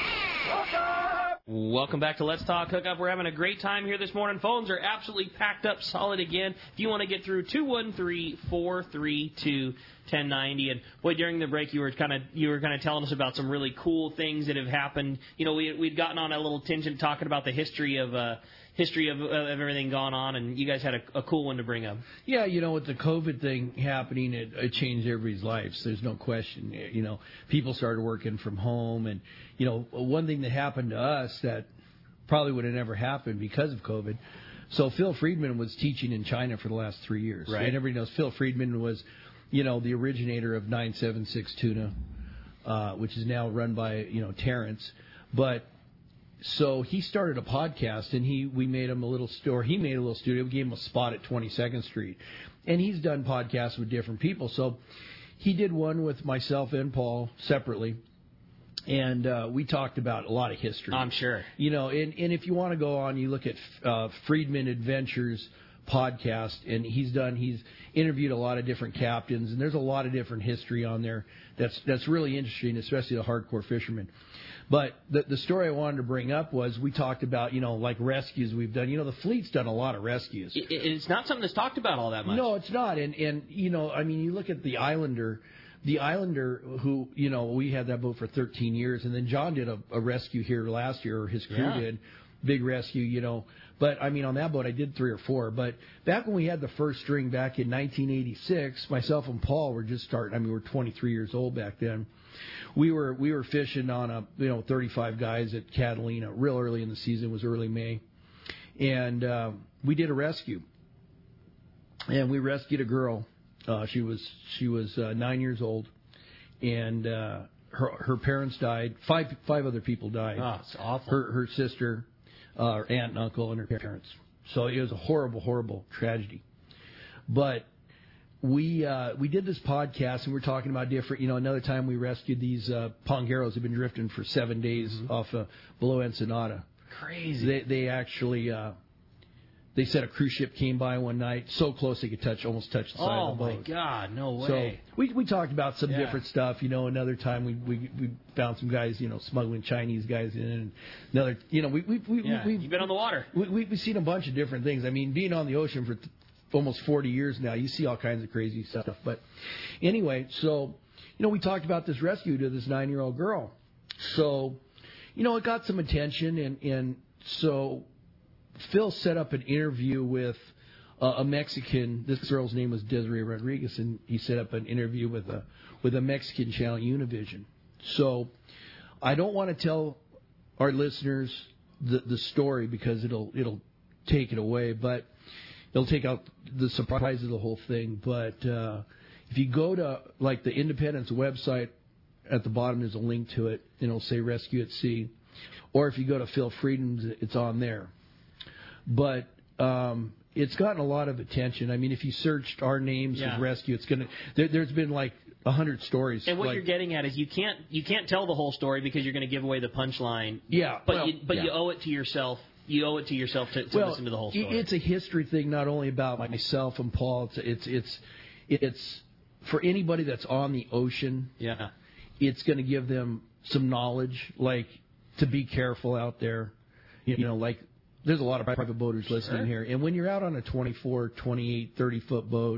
Speaker 2: Welcome back to Let's Talk Hookup. We're having a great time here this morning. Phones are absolutely packed up solid again. If you want to get through, two one three, four three two, one oh nine oh. And boy, during the break, you were kind of you were kind of telling us about some really cool things that have happened. You know, we we'd gotten on a little tangent talking about the history of uh, history of, of everything going on, and you guys had a, a cool one to bring up.
Speaker 9: Yeah, you know, with the COVID thing happening, it, it changed everybody's lives. There's no question. You know, people started working from home, and you know, one thing that happened to us that probably would have never happened because of COVID. So Phil Friedman was teaching in China for the last three years,
Speaker 2: right?
Speaker 9: And everybody knows Phil Friedman was, you know, the originator of nine seven six Tuna, uh, which is now run by, you know, Terrence. But so he started a podcast, and he we made him a little store. He made a little studio. We gave him a spot at twenty-second Street, and he's done podcasts with different people. So he did one with myself and Paul separately, And uh, we talked about a lot of history.
Speaker 2: I'm sure.
Speaker 9: You know, and, and if you want to go on, you look at uh, Friedman Adventures podcast, and he's done, he's interviewed a lot of different captains, and there's a lot of different history on there that's that's really interesting, especially the hardcore fishermen. But the the story I wanted to bring up was we talked about, you know, like rescues we've done. You know, the fleet's done a lot of rescues.
Speaker 2: It, it's not something that's talked about all that much.
Speaker 9: No, it's not. And, and you know, I mean, you look at the Islander, the Islander who, you know, we had that boat for thirteen years, and then John did a, a rescue here last year, or his crew
Speaker 2: Yeah.
Speaker 9: did, big rescue, you know. But, I mean, on that boat I did three or four. But back when we had the first string back in nineteen eighty-six, myself and Paul were just starting. I mean, we were twenty-three years old back then. We were we were fishing on a, you know, thirty-five guys at Catalina real early in the season. It was early May. And uh, we did a rescue. And we rescued a girl. Uh, she was she was uh, nine years old, and uh, her her parents died. Five five other people died.
Speaker 2: Oh, it's awful.
Speaker 9: Her her sister, uh, her aunt and uncle, and her parents. So it was a horrible, horrible tragedy. But we uh, we did this podcast, and we're talking about different. You know, another time we rescued these uh, pongeros who've been drifting for seven days mm-hmm. off uh, below Ensenada.
Speaker 2: Crazy.
Speaker 9: They they actually. Uh, They said a cruise ship came by one night, so close they could touch, almost touch the side
Speaker 2: oh
Speaker 9: of the boat.
Speaker 2: my God, no way!
Speaker 9: So we we talked about some
Speaker 2: Yeah.
Speaker 9: different stuff. You know, another time we, we we found some guys, you know, smuggling Chinese guys in. And another, you know, we we we
Speaker 2: Yeah,
Speaker 9: we
Speaker 2: you've been on the water.
Speaker 9: We, we we've seen a bunch of different things. I mean, being on the ocean for th- almost forty years now, you see all kinds of crazy stuff. But anyway, so you know, we talked about this rescue to this nine-year-old girl. So you know, it got some attention, and and so. Phil set up an interview with uh, a Mexican. This girl's name was Desiree Rodriguez, and he set up an interview with a with a Mexican channel, Univision. So I don't want to tell our listeners the the story because it'll it'll take it away, but it'll take out the surprise of the whole thing. But uh, if you go to like the Independence website, at the bottom there's a link to it, and it'll say Rescue at Sea, or if you go to Phil Friedman's, it's on there. But um, it's gotten a lot of attention. I mean, if you searched our names
Speaker 2: Yeah.
Speaker 9: with rescue, it's gonna. There, there's been like a hundred stories.
Speaker 2: And what
Speaker 9: like,
Speaker 2: you're getting at is you can't you can't tell the whole story because you're going to give away the punchline.
Speaker 9: Yeah,
Speaker 2: But
Speaker 9: well,
Speaker 2: you, but
Speaker 9: yeah.
Speaker 2: you owe it to yourself. You owe it to yourself to, to
Speaker 9: well,
Speaker 2: listen to the whole
Speaker 9: i-
Speaker 2: story.
Speaker 9: It's a history thing, not only about myself and Paul. It's it's it's, it's for anybody that's on the ocean.
Speaker 2: Yeah.
Speaker 9: It's going to give them some knowledge, like to be careful out there. You know, like. There's a lot of private boaters listening
Speaker 2: Sure.
Speaker 9: here. And when you're out on a twenty-four, twenty-eight, thirty-foot boat,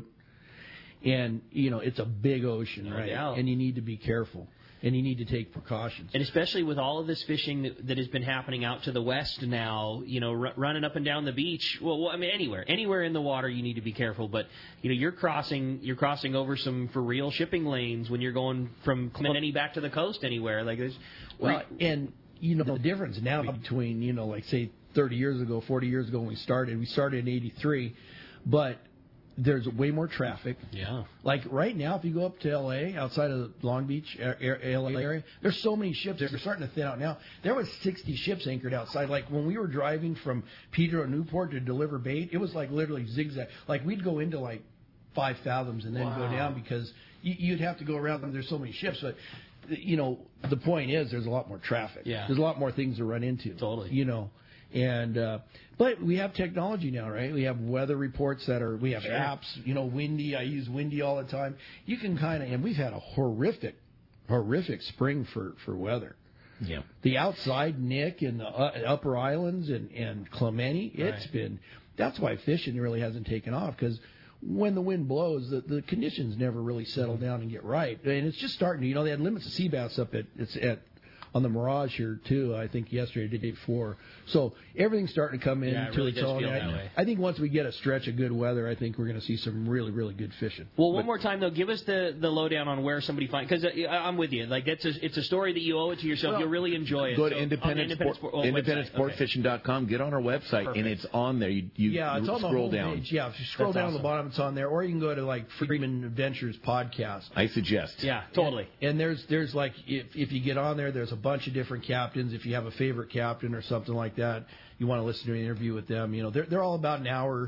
Speaker 9: and, you know, it's a big ocean,
Speaker 2: No
Speaker 9: right?
Speaker 2: doubt.
Speaker 9: And you need to be careful. And you need to take precautions.
Speaker 2: And especially with all of this fishing that, that has been happening out to the west now, you know, r- running up and down the beach. Well, well, I mean, anywhere, anywhere in the water, you need to be careful. But you know, you're crossing, you're crossing over some for real shipping lanes when you're going from Clemente back to the coast anywhere. Like there's,
Speaker 9: Well, and, you know, the difference now between, you know, like, say, thirty years ago, forty years ago when we started, we started in eighty-three, but there's way more traffic.
Speaker 2: Yeah.
Speaker 9: Like right now, if you go up to L A, outside of the Long Beach L A area, there's so many ships. They're starting to thin out now. There was sixty ships anchored outside. Like when we were driving from Pedro Newport to deliver bait, it was like literally zigzag. Like we'd go into like five fathoms and then
Speaker 2: Wow.
Speaker 9: go down because you, you'd have to go around them. There's so many ships. But, you know, the point is there's a lot more traffic.
Speaker 2: Yeah.
Speaker 9: There's a lot more things to run into.
Speaker 2: Totally.
Speaker 9: You know. And uh, but we have technology now, right? We have weather reports that are. We have
Speaker 2: Sure.
Speaker 9: apps. You know, Windy. I use Windy all the time. You can kind of, and we've had a horrific, horrific spring for for weather.
Speaker 8: Yeah.
Speaker 9: The outside Nick and the uh, Upper Islands and and Clemente. It's
Speaker 2: Right.
Speaker 9: been. That's why fishing really hasn't taken off because when the wind blows, the, the conditions never really settle down and get right. And it's just starting to. You know, they had limits of sea bass up at it's at. On the Mirage here too, I think yesterday, the day before. So everything's starting to come in
Speaker 2: Yeah, it
Speaker 9: to
Speaker 2: really
Speaker 9: its
Speaker 2: does
Speaker 9: own.
Speaker 2: feel
Speaker 9: I,
Speaker 2: that way.
Speaker 9: I think once we get a stretch of good weather, I think we're going to see some really, really good fishing.
Speaker 2: Well, one
Speaker 9: But-
Speaker 2: more time though, give us the, the lowdown on where somebody finds because uh, I'm with you. Like that's a, it's a story that you owe it to yourself.
Speaker 8: Well,
Speaker 2: You'll really enjoy it.
Speaker 8: Go to
Speaker 2: So, on the
Speaker 8: independent
Speaker 2: Independent
Speaker 8: sport,
Speaker 2: Sport- oh,
Speaker 8: independent
Speaker 2: website.
Speaker 8: sport
Speaker 2: Okay.
Speaker 8: fishing dot com. Get on our website,
Speaker 2: Perfect.
Speaker 8: and it's on there. You, you
Speaker 9: yeah, it's on the
Speaker 8: scroll
Speaker 9: homepage.
Speaker 8: down.
Speaker 9: Yeah, if you scroll
Speaker 2: That's
Speaker 9: down
Speaker 2: awesome.
Speaker 9: to the bottom, it's on there. Or you can go to like Freeman Adventures podcast.
Speaker 8: I suggest.
Speaker 2: Yeah, totally.
Speaker 9: And there's there's like if if you get on there, there's a bunch of different captains. If you have a favorite captain or something like that, you want to listen to an interview with them. You know, they're they're all about an hour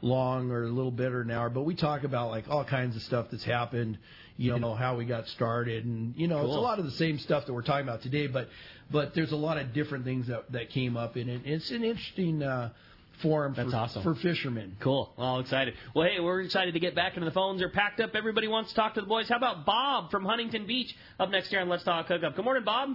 Speaker 9: long or a little bit or an hour. But we talk about like all kinds of stuff that's happened, you know, how we got started, and you know, cool. It's a lot of the same stuff that we're talking about today. But but there's a lot of different things that that came up in it. It's an interesting uh, forum
Speaker 2: That's
Speaker 9: for,
Speaker 2: awesome.
Speaker 9: for fishermen.
Speaker 2: Cool. Well, excited. Well, hey, we're excited to get back into the phones. They're packed up. Everybody wants to talk to the boys. How about Bob from Huntington Beach up next here on Let's Talk Hookup? Good morning, Bob.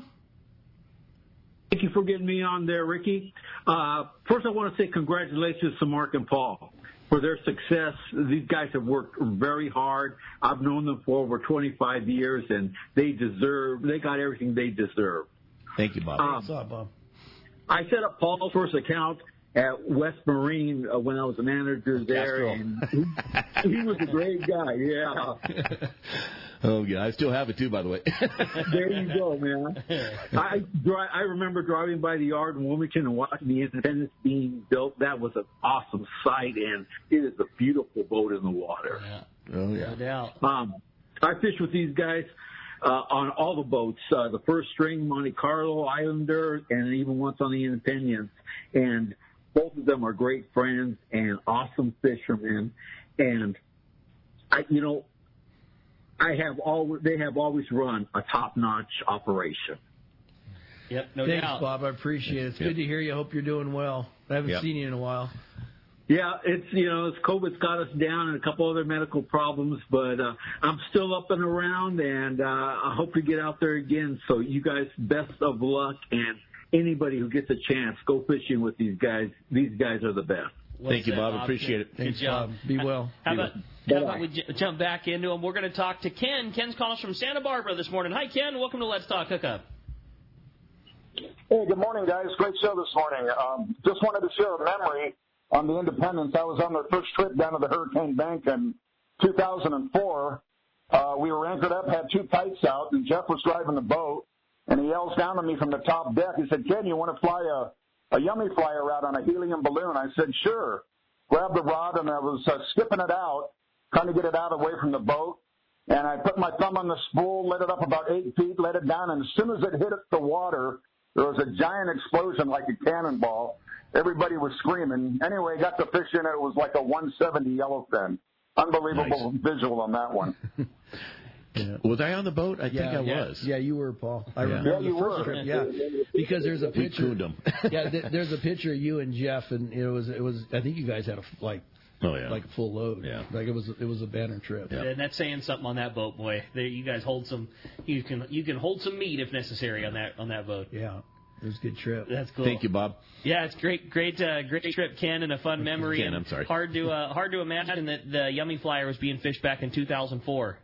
Speaker 17: Thank you for getting me on there, Ricky. Uh, first, I want to say congratulations to Mark and Paul for their success. These guys have worked very hard. I've known them for over twenty-five years, and they deserve, they got everything they deserve.
Speaker 8: Thank you, Bob.
Speaker 17: Um,
Speaker 9: What's up, Bob?
Speaker 17: I set up Paul's first account at West Marine uh, when I was a manager there, and he, he was a great guy, yeah.
Speaker 8: Oh, yeah, I still have it, too, by the way.
Speaker 17: There you go, man. I dri- I remember driving by the yard in Wilmington and watching the Independence being built. That was an awesome sight, and it is a beautiful boat in the water.
Speaker 2: Yeah.
Speaker 8: Oh, yeah.
Speaker 2: No doubt.
Speaker 17: Um, I fished with these guys uh, on all the boats, uh, the first string, Monte Carlo, Islander, and even once on the Independence. And both of them are great friends and awesome fishermen. And, I, you know, I have always, they have always run a top-notch operation.
Speaker 2: Yep, no
Speaker 9: Thanks,
Speaker 2: doubt.
Speaker 9: Bob. I appreciate it. It's
Speaker 8: Yep.
Speaker 9: good to hear you. I hope you're doing well. I haven't
Speaker 8: Yep.
Speaker 9: seen you in a while.
Speaker 17: Yeah, it's, you know, it's COVID's got us down and a couple other medical problems, but uh, I'm still up and around, and uh, I hope to get out there again. So you guys, best of luck, and anybody who gets a chance, go fishing with these guys. These guys are the best.
Speaker 2: Well
Speaker 8: Thank you,
Speaker 2: said,
Speaker 8: Bob.
Speaker 2: Bob.
Speaker 8: Appreciate it.
Speaker 2: Good
Speaker 9: Thanks,
Speaker 2: job.
Speaker 9: Bob. Be well.
Speaker 2: How
Speaker 9: Be
Speaker 2: about,
Speaker 9: well.
Speaker 2: how about we j- jump back into them? We're going to talk to Ken. Ken's calling us from Santa Barbara this morning. Hi, Ken. Welcome to Let's Talk Hookup.
Speaker 18: Hey, good morning, guys. Great show this morning. Um, just wanted to share a memory on the Independence. I was on their first trip down to the Hurricane Bank in two thousand four. Uh, we were anchored up, had two kites out, and Jeff was driving the boat, and he yells down at me from the top deck. He said, Ken, you want to fly a, a yummy flyer route on a helium balloon? I said, sure. Grabbed the rod, and I was uh, skipping it out, trying to get it out away from the boat. And I put my thumb on the spool, let it up about eight feet, let it down, and as soon as it hit the water, there was a giant explosion like a cannonball. Everybody was screaming. Anyway, got to fish in it. It was like a one seventy yellowfin. Unbelievable
Speaker 8: Nice.
Speaker 18: visual on that one.
Speaker 9: Yeah.
Speaker 8: Was I on the boat? I
Speaker 9: yeah,
Speaker 8: think I
Speaker 9: yeah.
Speaker 8: was.
Speaker 9: Yeah, you were, Paul. I
Speaker 8: Yeah.
Speaker 9: remember
Speaker 18: Yeah,
Speaker 9: the
Speaker 18: you
Speaker 9: first
Speaker 18: were.
Speaker 9: trip. Yeah, because there's a
Speaker 8: We
Speaker 9: picture.
Speaker 8: cooned them.
Speaker 9: yeah, th- there's a picture of you and Jeff, and it was it was. I think you guys had a f- like
Speaker 8: Oh, yeah.
Speaker 9: like a full load.
Speaker 8: Yeah.
Speaker 9: Like it was it was a banner trip.
Speaker 8: Yeah.
Speaker 2: And that's saying something on that boat, boy. There, you guys hold some. You can you can hold some meat if necessary on that on that boat.
Speaker 9: Yeah. It was a good trip.
Speaker 2: That's cool.
Speaker 8: Thank you, Bob.
Speaker 2: Yeah, it's great, great, uh, great trip, Ken, and a fun memory.
Speaker 8: Ken,
Speaker 2: and
Speaker 8: I'm sorry.
Speaker 2: Hard to uh, hard to imagine that the Yummy Flyer was being fished back in two thousand four.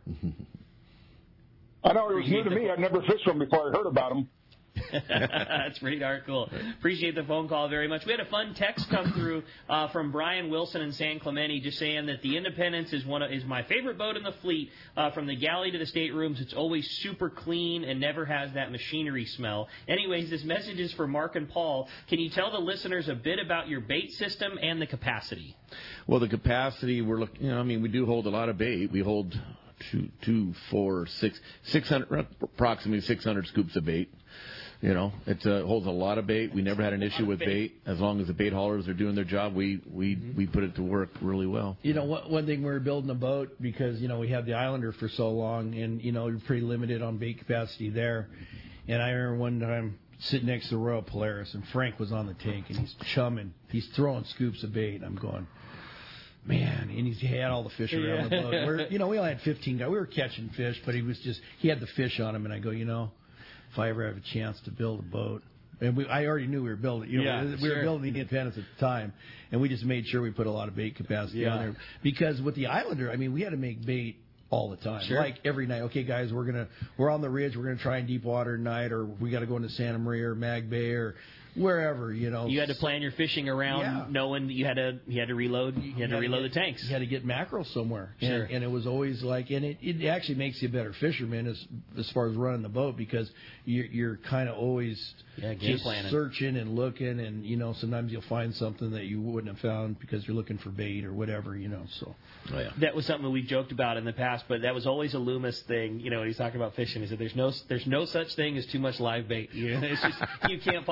Speaker 18: I know it was new to me. I'd never fished them before I heard about them.
Speaker 2: That's pretty darn cool. Appreciate the phone call very much. We had a fun text come through uh, from Brian Wilson in San Clemente, just saying that the Independence is one of, is my favorite boat in the fleet. Uh, from the galley to the staterooms, it's always super clean and never has that machinery smell. Anyways, this message is for Mark and Paul. Can you tell the listeners a bit about your bait system and the capacity?
Speaker 8: Well, the capacity, we're looking, you know, I mean, we do hold a lot of bait. We hold two, two, four, six, six hundred, approximately six hundred scoops of bait. You know, it uh, holds a lot of bait. We never had an issue with bait. As long as the bait haulers are doing their job, we we, mm-hmm. we put it to work really well.
Speaker 9: You know, one, one thing we were building a boat because, you know, we had the Islander for so long and, you know, you're pretty limited on bait capacity there. And I remember one time sitting next to the Royal Polaris and Frank was on the tank and he's chumming. He's throwing scoops of bait. I'm going, man, and he's, he had all the fish around the boat. We're, you know, we only had fifteen guys. We were catching fish, but he was just, he had the fish on him. And I go, you know, if I ever have a chance to build a boat, and we, I already knew we were building, you know,
Speaker 2: yeah,
Speaker 9: we
Speaker 2: sure.
Speaker 9: were building the Independence at the time, and we just made sure we put a lot of bait capacity
Speaker 2: yeah.
Speaker 9: on there. Because with the Islander, I mean, we had to make bait all the time,
Speaker 2: sure.
Speaker 9: like every night. Okay, guys, we're gonna we're on the ridge, we're gonna try in deep water tonight, or we got to go into Santa Maria or Mag Bay or wherever, you know.
Speaker 2: You had to plan your fishing around
Speaker 9: yeah.
Speaker 2: knowing that you had to you had to reload you had,
Speaker 9: you
Speaker 2: to
Speaker 9: had
Speaker 2: reload
Speaker 9: to get,
Speaker 2: the tanks.
Speaker 9: You had to get mackerel somewhere.
Speaker 2: Sure.
Speaker 9: And, and it was always like, and it, it actually makes you a better fisherman as as far as running the boat because you're, you're kind of always
Speaker 2: yeah, game
Speaker 9: just
Speaker 2: planning.
Speaker 9: searching and looking, and you know sometimes you'll find something that you wouldn't have found because you're looking for bait or whatever, you know. So
Speaker 8: oh, yeah.
Speaker 2: that was something that we joked about in the past, but that was always a Loomis thing. You know, when he's talking about fishing, he said there's no there's no such thing as too much live bait. You know, it's just you can't possibly have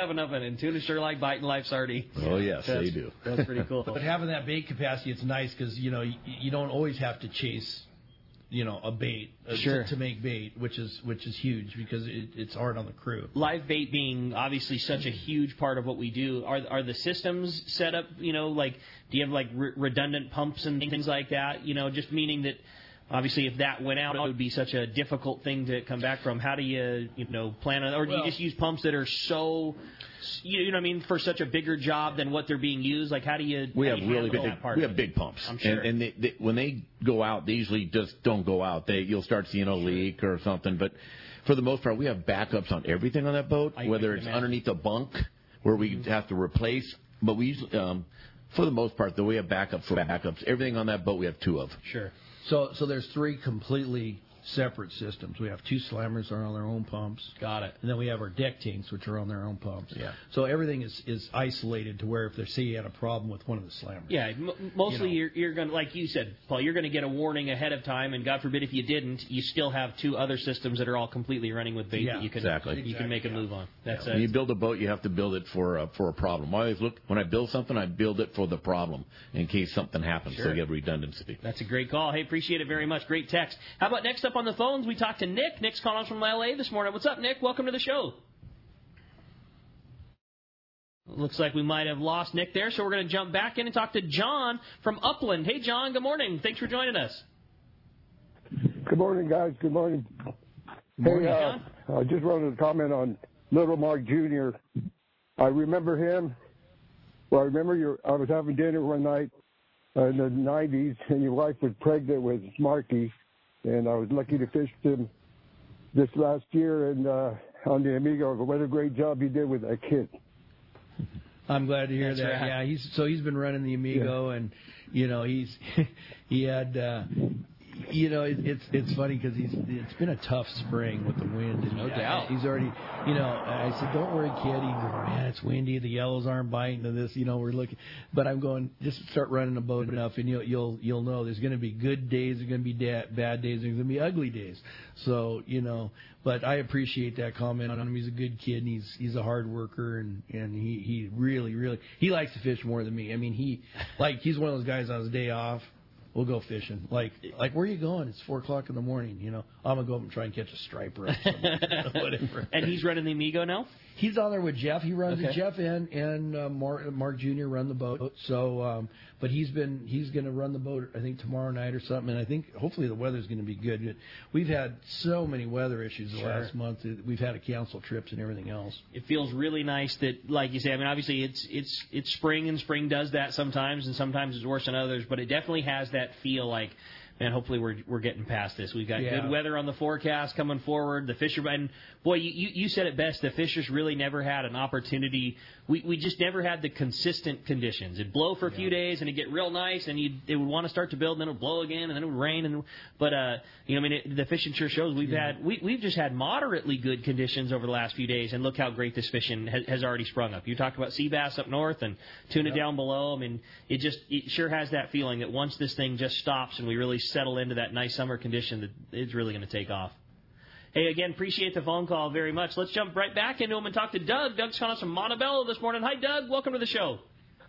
Speaker 2: seven of it, and tuna sure like biting live sardines.
Speaker 8: Oh, yes,
Speaker 2: that's,
Speaker 8: they do.
Speaker 2: That's pretty cool.
Speaker 9: But having that bait capacity, it's nice because, you know, you, you don't always have to chase, you know, a bait uh,
Speaker 2: sure.
Speaker 9: to, to make bait, which is which is huge because it, it's hard on the crew.
Speaker 2: Live bait being obviously such a huge part of what we do. Are are the systems set up, you know, like, do you have, like, re- redundant pumps and things like that? You know, just meaning that, obviously, if that went out, it would be such a difficult thing to come back from. How do you, you know, plan on, or do
Speaker 9: well,
Speaker 2: you just use pumps that are so, you know what I mean, for such a bigger job than what they're being used? Like, how do you
Speaker 8: We
Speaker 2: how
Speaker 8: have
Speaker 2: do you
Speaker 8: really big,
Speaker 2: that part
Speaker 8: we
Speaker 2: of
Speaker 8: have
Speaker 2: it?
Speaker 8: big pumps.
Speaker 2: I'm sure.
Speaker 8: And, and they, they, when they go out, they usually just don't go out. They You'll start seeing a leak or something. But for the most part, we have backups on everything on that boat,
Speaker 2: I,
Speaker 8: whether
Speaker 2: I
Speaker 8: it's
Speaker 2: imagine.
Speaker 8: underneath a bunk where we mm-hmm. have to replace. But we usually, um, for the most part, though, we have backups for backups. Everything on that boat we have two of.
Speaker 2: Sure.
Speaker 9: So so there's three completely separate systems. We have two slammers that are on their own pumps.
Speaker 2: Got it.
Speaker 9: And then we have our deck tanks, which are on their own pumps.
Speaker 2: Yeah.
Speaker 9: So everything is, is isolated to where if they say you had a problem with one of the slammers.
Speaker 2: Yeah, m- mostly you know. you're, you're going to, like you said, Paul, you're going to get a warning ahead of time, and God forbid if you didn't, you still have two other systems that are all completely running with bait
Speaker 9: yeah,
Speaker 2: that you can
Speaker 8: exactly.
Speaker 2: you
Speaker 9: exactly.
Speaker 2: can make a move on. That's
Speaker 8: yeah.
Speaker 2: uh,
Speaker 8: When you build a boat, you have to build it for a, for a problem. I always look when I build something, I build it for the problem in case something happens,
Speaker 2: sure.
Speaker 8: so you have redundancy.
Speaker 2: That's a great call. Hey, appreciate it very much. Great text. How about next up on the phones? We talked to Nick. Nick's calling us from L A this morning. What's up, Nick? Welcome to the show. Looks like we might have lost Nick there, so we're going to jump back in and talk to John from Upland. Hey, John, good morning. Thanks for joining us.
Speaker 19: Good morning, guys. Good morning.
Speaker 2: Good morning,
Speaker 19: hey, uh,
Speaker 2: John.
Speaker 19: I just wanted to comment on Little Mark Junior I remember him. Well, I remember your, I was having dinner one night in the nineties, and your wife was pregnant with Marky, and I was lucky to fish him this last year and uh, on the Amigo. What a great job you did with that kid.
Speaker 9: I'm glad to hear
Speaker 2: That's
Speaker 9: that.
Speaker 2: right.
Speaker 9: Yeah, he's so he's been running the Amigo, yeah. and you know he's he had. Uh, You know, it, it's it's funny because he's it's been a tough spring with the wind. And
Speaker 2: no doubt.
Speaker 9: He's already, you know, I said, don't worry, kid. He's going, man, it's windy. The yellows aren't biting to this. You know, we're looking. But I'm going, just start running the boat enough, and you'll you'll you'll know there's going to be good days, there's going to be da- bad days, there's going to be ugly days. So you know, but I appreciate that comment on him. He's a good kid, and he's he's a hard worker, and and he he really really he likes to fish more than me. I mean, he like he's one of those guys on his day off. We'll go fishing. Like, like where are you going? It's four o'clock in the morning. You know, I'm gonna go up and try and catch a striper or something. Whatever.
Speaker 2: And he's running the Amigo now.
Speaker 9: He's on there with Jeff. He runs
Speaker 2: okay.
Speaker 9: it. Jeff and and uh, Mark, Mark Junior run the boat. So, um, but he's been he's going to run the boat. I think tomorrow night or something. And I think hopefully the weather's going to be good. We've had so many weather issues the
Speaker 2: sure.
Speaker 9: last month. We've had to cancel trips and everything else.
Speaker 2: It feels really nice that, like you say, I mean, obviously it's it's it's spring, and spring does that sometimes, and sometimes it's worse than others. But it definitely has that feel like, man, hopefully we're we're getting past this. We've got
Speaker 9: yeah.
Speaker 2: good weather on the forecast coming forward. The fishermen, boy, you, you you said it best. The fishers really never had an opportunity. We we just never had the consistent conditions. It'd blow for a yeah. few days and it'd get real nice, and you it would want to start to build, and then it would blow again, and then it would rain. And but uh, you know, I mean, it, the fishing sure shows we've yeah. had we we've just had moderately good conditions over the last few days, and look how great this fishing has, has already sprung up. You talked about sea bass up north and tuna yeah. down below. I mean, it just it sure has that feeling that once this thing just stops and we really settle into that nice summer condition, that it's really going to take off. Hey, again, appreciate the phone call very much. Let's jump right back into him and talk to Doug. Doug's calling us from Montebello this morning. Hi, Doug. Welcome to the show.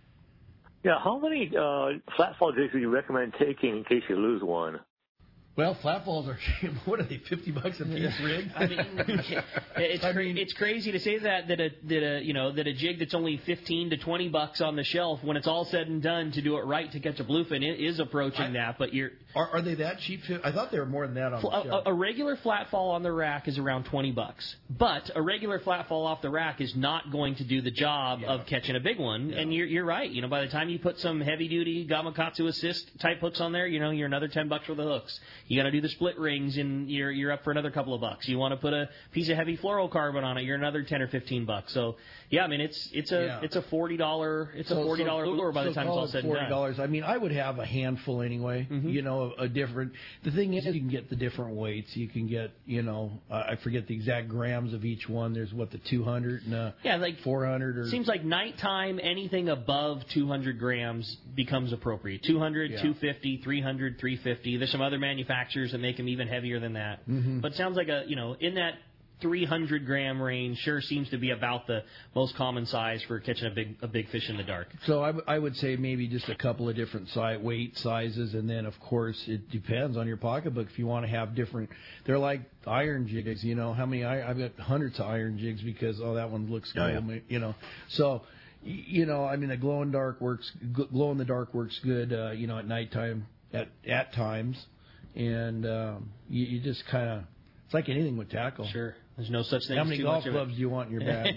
Speaker 20: Yeah, how many uh, flatfall jigs would you recommend taking in case you lose one?
Speaker 9: Well, flatfalls are, what are they, fifty bucks a piece rig?
Speaker 2: I mean, it's I mean, it's crazy to say that that a that a you know that a jig that's only fifteen to twenty bucks on the shelf, when it's all said and done, to do it right to catch a bluefin is approaching I, that. But you're
Speaker 9: are, are they that cheap? I thought they were more than that on
Speaker 2: a,
Speaker 9: the shelf.
Speaker 2: A, a regular flatfall on the rack is around twenty bucks, but a regular flatfall off the rack is not going to do the job yeah. of catching a big one. Yeah. And you're you're right. You know, by the time you put some heavy duty Gamakatsu assist type hooks on there, you know, you're another ten bucks for the hooks. You got to do the split rings, and you're you're up for another couple of bucks. You want to put a piece of heavy fluorocarbon on it, you're another ten or fifteen bucks. So yeah, I mean it's it's a yeah. it's a forty dollar it's
Speaker 9: so,
Speaker 2: a forty dollar
Speaker 9: so,
Speaker 2: lure by
Speaker 9: so
Speaker 2: the time it's all said and
Speaker 9: forty dollars.
Speaker 2: done.
Speaker 9: I mean, I would have a handful anyway. Mm-hmm. You know, a, a different. The thing is, you can get the different weights. You can get, you know, uh, I forget the exact grams of each one. There's what the two hundred and uh,
Speaker 2: yeah, like
Speaker 9: four hundred. Or
Speaker 2: seems like nighttime anything above two hundred grams becomes appropriate. two hundred,
Speaker 9: yeah.
Speaker 2: two fifty, three hundred, three fifty. There's some other manufacturers that make them even heavier than that.
Speaker 9: Mm-hmm.
Speaker 2: But it sounds like a, you know, in that three hundred gram range sure seems to be about the most common size for catching a big a big fish in the dark.
Speaker 9: So I, w- I would say maybe just a couple of different size, weight sizes, and then, of course, it depends on your pocketbook. If you want to have different, they're like iron jigs, you know. How many? I, I've got hundreds of iron jigs because, oh, that one looks cool,
Speaker 8: Oh, yeah.
Speaker 9: you know. So, y- you know, I mean, a glow in dark works, glow in the dark works good, uh, you know, at nighttime at at times, and um, you, you just kind of, it's like anything with tackle.
Speaker 2: Sure. There's no such thing
Speaker 9: How
Speaker 2: as
Speaker 9: many
Speaker 2: too
Speaker 9: golf
Speaker 2: much of
Speaker 9: clubs
Speaker 2: it.
Speaker 9: do you want in your bag?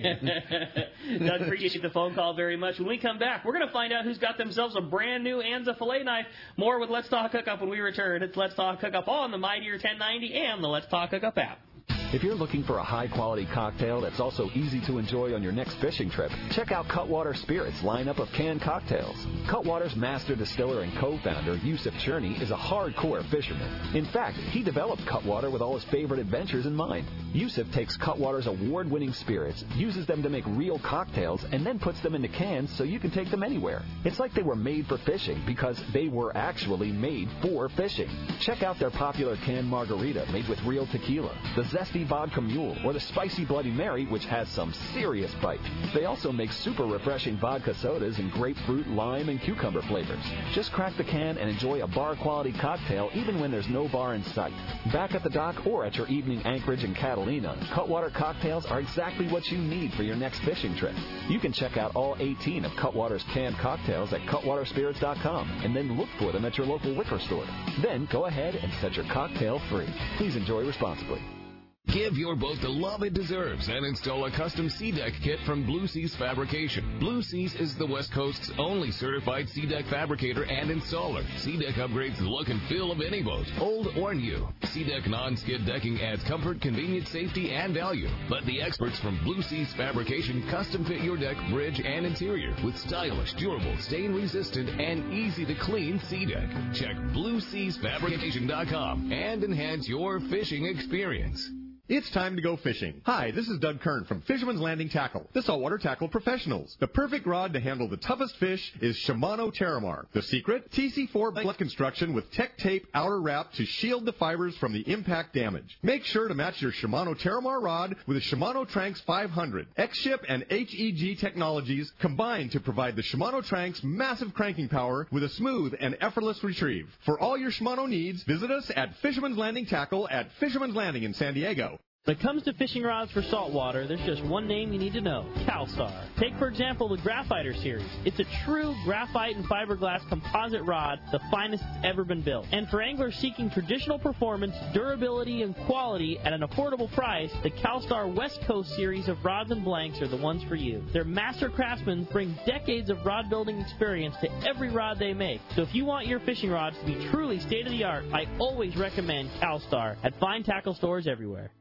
Speaker 2: Doug, appreciate the phone call very much. When we come back, we're going to find out who's got themselves a brand new Anza fillet knife. More with Let's Talk Hookup when we return. It's Let's Talk Hookup on the Mightier ten ninety and the Let's Talk Hookup app.
Speaker 21: If you're looking for a high-quality cocktail that's also easy to enjoy on your next fishing trip, check out Cutwater Spirits' lineup of canned cocktails. Cutwater's master distiller and co-founder, Yusuf Cherney, is a hardcore fisherman. In fact, he developed Cutwater with all his favorite adventures in mind. Yusuf takes Cutwater's award-winning spirits, uses them to make real cocktails, and then puts them into cans so you can take them anywhere. It's like they were made for fishing because they were actually made for fishing. Check out their popular canned margarita made with real tequila, the zesty vodka mule, or the spicy Bloody Mary, which has some serious bite. They also make super refreshing vodka sodas in grapefruit, lime, and cucumber flavors. Just crack the can and enjoy a bar-quality cocktail even when there's no bar in sight. Back at the dock or at your evening anchorage in Catalina, Cutwater cocktails are exactly what you need for your next fishing trip. You can check out all eighteen of Cutwater's canned cocktails at cutwater spirits dot com and then look for them at your local liquor store. Then go ahead and set your cocktail free. Please enjoy responsibly.
Speaker 15: Give your boat the love it deserves and install a custom Sea Deck kit from Blue Seas Fabrication. Blue Seas is the West Coast's only certified Sea Deck fabricator and installer. Sea Deck upgrades the look and feel of any boat, old or new. Sea Deck non-skid decking adds comfort, convenience, safety, and value. Let the experts from Blue Seas Fabrication custom fit your deck, bridge, and interior with stylish, durable, stain-resistant, and easy-to-clean Sea Deck. Check blue seas fabrication dot com and enhance your fishing experience.
Speaker 22: It's time to go fishing. Hi, this is Doug Kern from Fisherman's Landing Tackle, the saltwater tackle professionals. The perfect rod to handle the toughest fish is Shimano Terramar. The secret? T C four blanket construction with Tech Tape outer wrap to shield the fibers from the impact damage. Make sure to match your Shimano Terramar rod with a Shimano Tranx five hundred. X-Ship and H E G technologies combine to provide the Shimano Tranx massive cranking power with a smooth and effortless retrieve. For all your Shimano needs, visit us at Fisherman's Landing Tackle at Fisherman's Landing in San Diego.
Speaker 2: When it comes to fishing rods for saltwater, there's just one name you need to know, CalStar. Take, for example, the Graphiter series. It's a true graphite and fiberglass composite rod, the finest it's ever been built. And for anglers seeking traditional performance, durability, and quality at an affordable price, the CalStar West Coast series of rods and blanks are the ones for you. Their master craftsmen bring decades of rod building experience to every rod they make. So if you want your fishing rods to be truly state-of-the-art, I always recommend CalStar at fine tackle stores everywhere.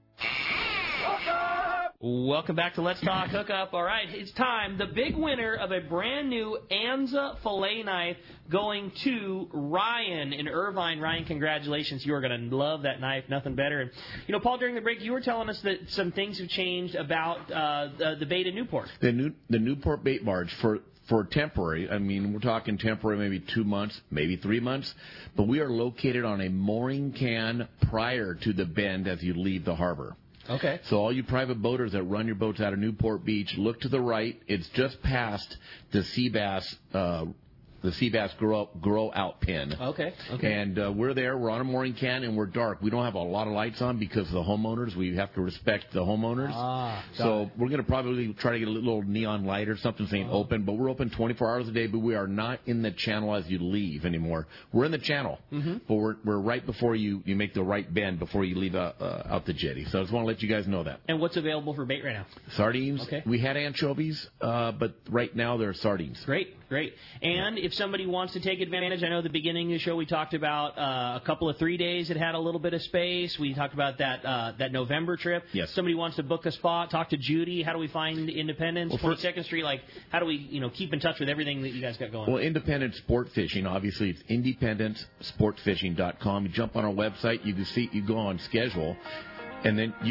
Speaker 2: Welcome back to Let's Talk Hookup. All right, it's time. The big winner of a brand new Anza fillet knife going to Ryan in Irvine. Ryan, congratulations. You are going to love that knife. Nothing better. And, you know, Paul, during the break, you were telling us that some things have changed about uh, the, the bait in Newport.
Speaker 8: The new the Newport bait barge for for temporary, I mean, we're talking temporary, maybe two months, maybe three months, but we are located on a mooring can prior to the bend as you leave the harbor.
Speaker 2: Okay.
Speaker 8: So all you private boaters that run your boats out of Newport Beach, look to the right. It's just past the sea bass uh, the sea bass grow grow out pin.
Speaker 2: Okay. Okay.
Speaker 8: And uh, we're there. We're on a mooring can, and we're dark. We don't have a lot of lights on because of the homeowners. We have to respect the homeowners.
Speaker 2: Ah, got
Speaker 8: so
Speaker 2: it.
Speaker 8: we're going to probably try to get a little neon light or something saying
Speaker 2: Oh.
Speaker 8: open. But we're open twenty-four hours a day. But we are not in the channel as you leave anymore. We're in the channel,
Speaker 2: Mm-hmm.
Speaker 8: but we're we're right before you you make the right bend before you leave uh, uh, out the jetty. So I just want to let you guys know that.
Speaker 2: And what's available for bait right now?
Speaker 8: Sardines.
Speaker 2: Okay.
Speaker 8: We had anchovies, uh, but right now they're sardines.
Speaker 2: Great, great. And if somebody wants to take advantage, I know at the beginning of the show we talked about uh, a couple of three days that had a little bit of space. We talked about that uh, that November trip.
Speaker 8: Yes.
Speaker 2: Somebody wants to book a spot, talk to Judy. How do we find Independence?
Speaker 8: Well, for-
Speaker 2: twenty-second Street, like, how do we, you know, keep in touch with everything that you guys got going?
Speaker 8: Well, Independent Sport Fishing, obviously, it's independent sport fishing dot com. You jump on our website, you can see, you go on schedule, and then you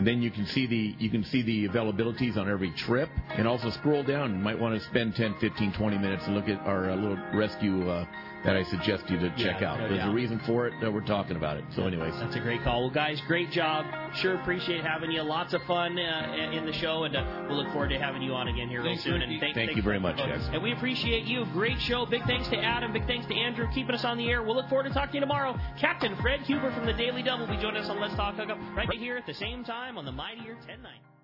Speaker 8: and then you can see the you can see the availabilities on every trip, and also scroll down. You might want to spend ten, fifteen, twenty minutes to look at our uh, little rescue uh, that I suggest you to check
Speaker 2: Yeah,
Speaker 8: out.
Speaker 2: no
Speaker 8: There's
Speaker 2: doubt.
Speaker 8: a reason for it that we're talking about it. So, anyways,
Speaker 2: That's a great call. Well, guys, great job. Sure appreciate having you. Lots of fun uh, in the show, and uh, we'll look forward to having you on again here real
Speaker 8: Thanks,
Speaker 2: soon.
Speaker 8: Ricky.
Speaker 2: And thank,
Speaker 8: Thank
Speaker 2: thank
Speaker 8: you very
Speaker 2: for-
Speaker 8: much, guys.
Speaker 2: And we appreciate you. Great show. Big thanks to Adam. Big thanks to Andrew keeping us on the air. We'll look forward to talking to you tomorrow. Captain Fred Huber from the Daily Double will be joining us on Let's Talk Hookup right here at the same time on the Mightier ten ninety.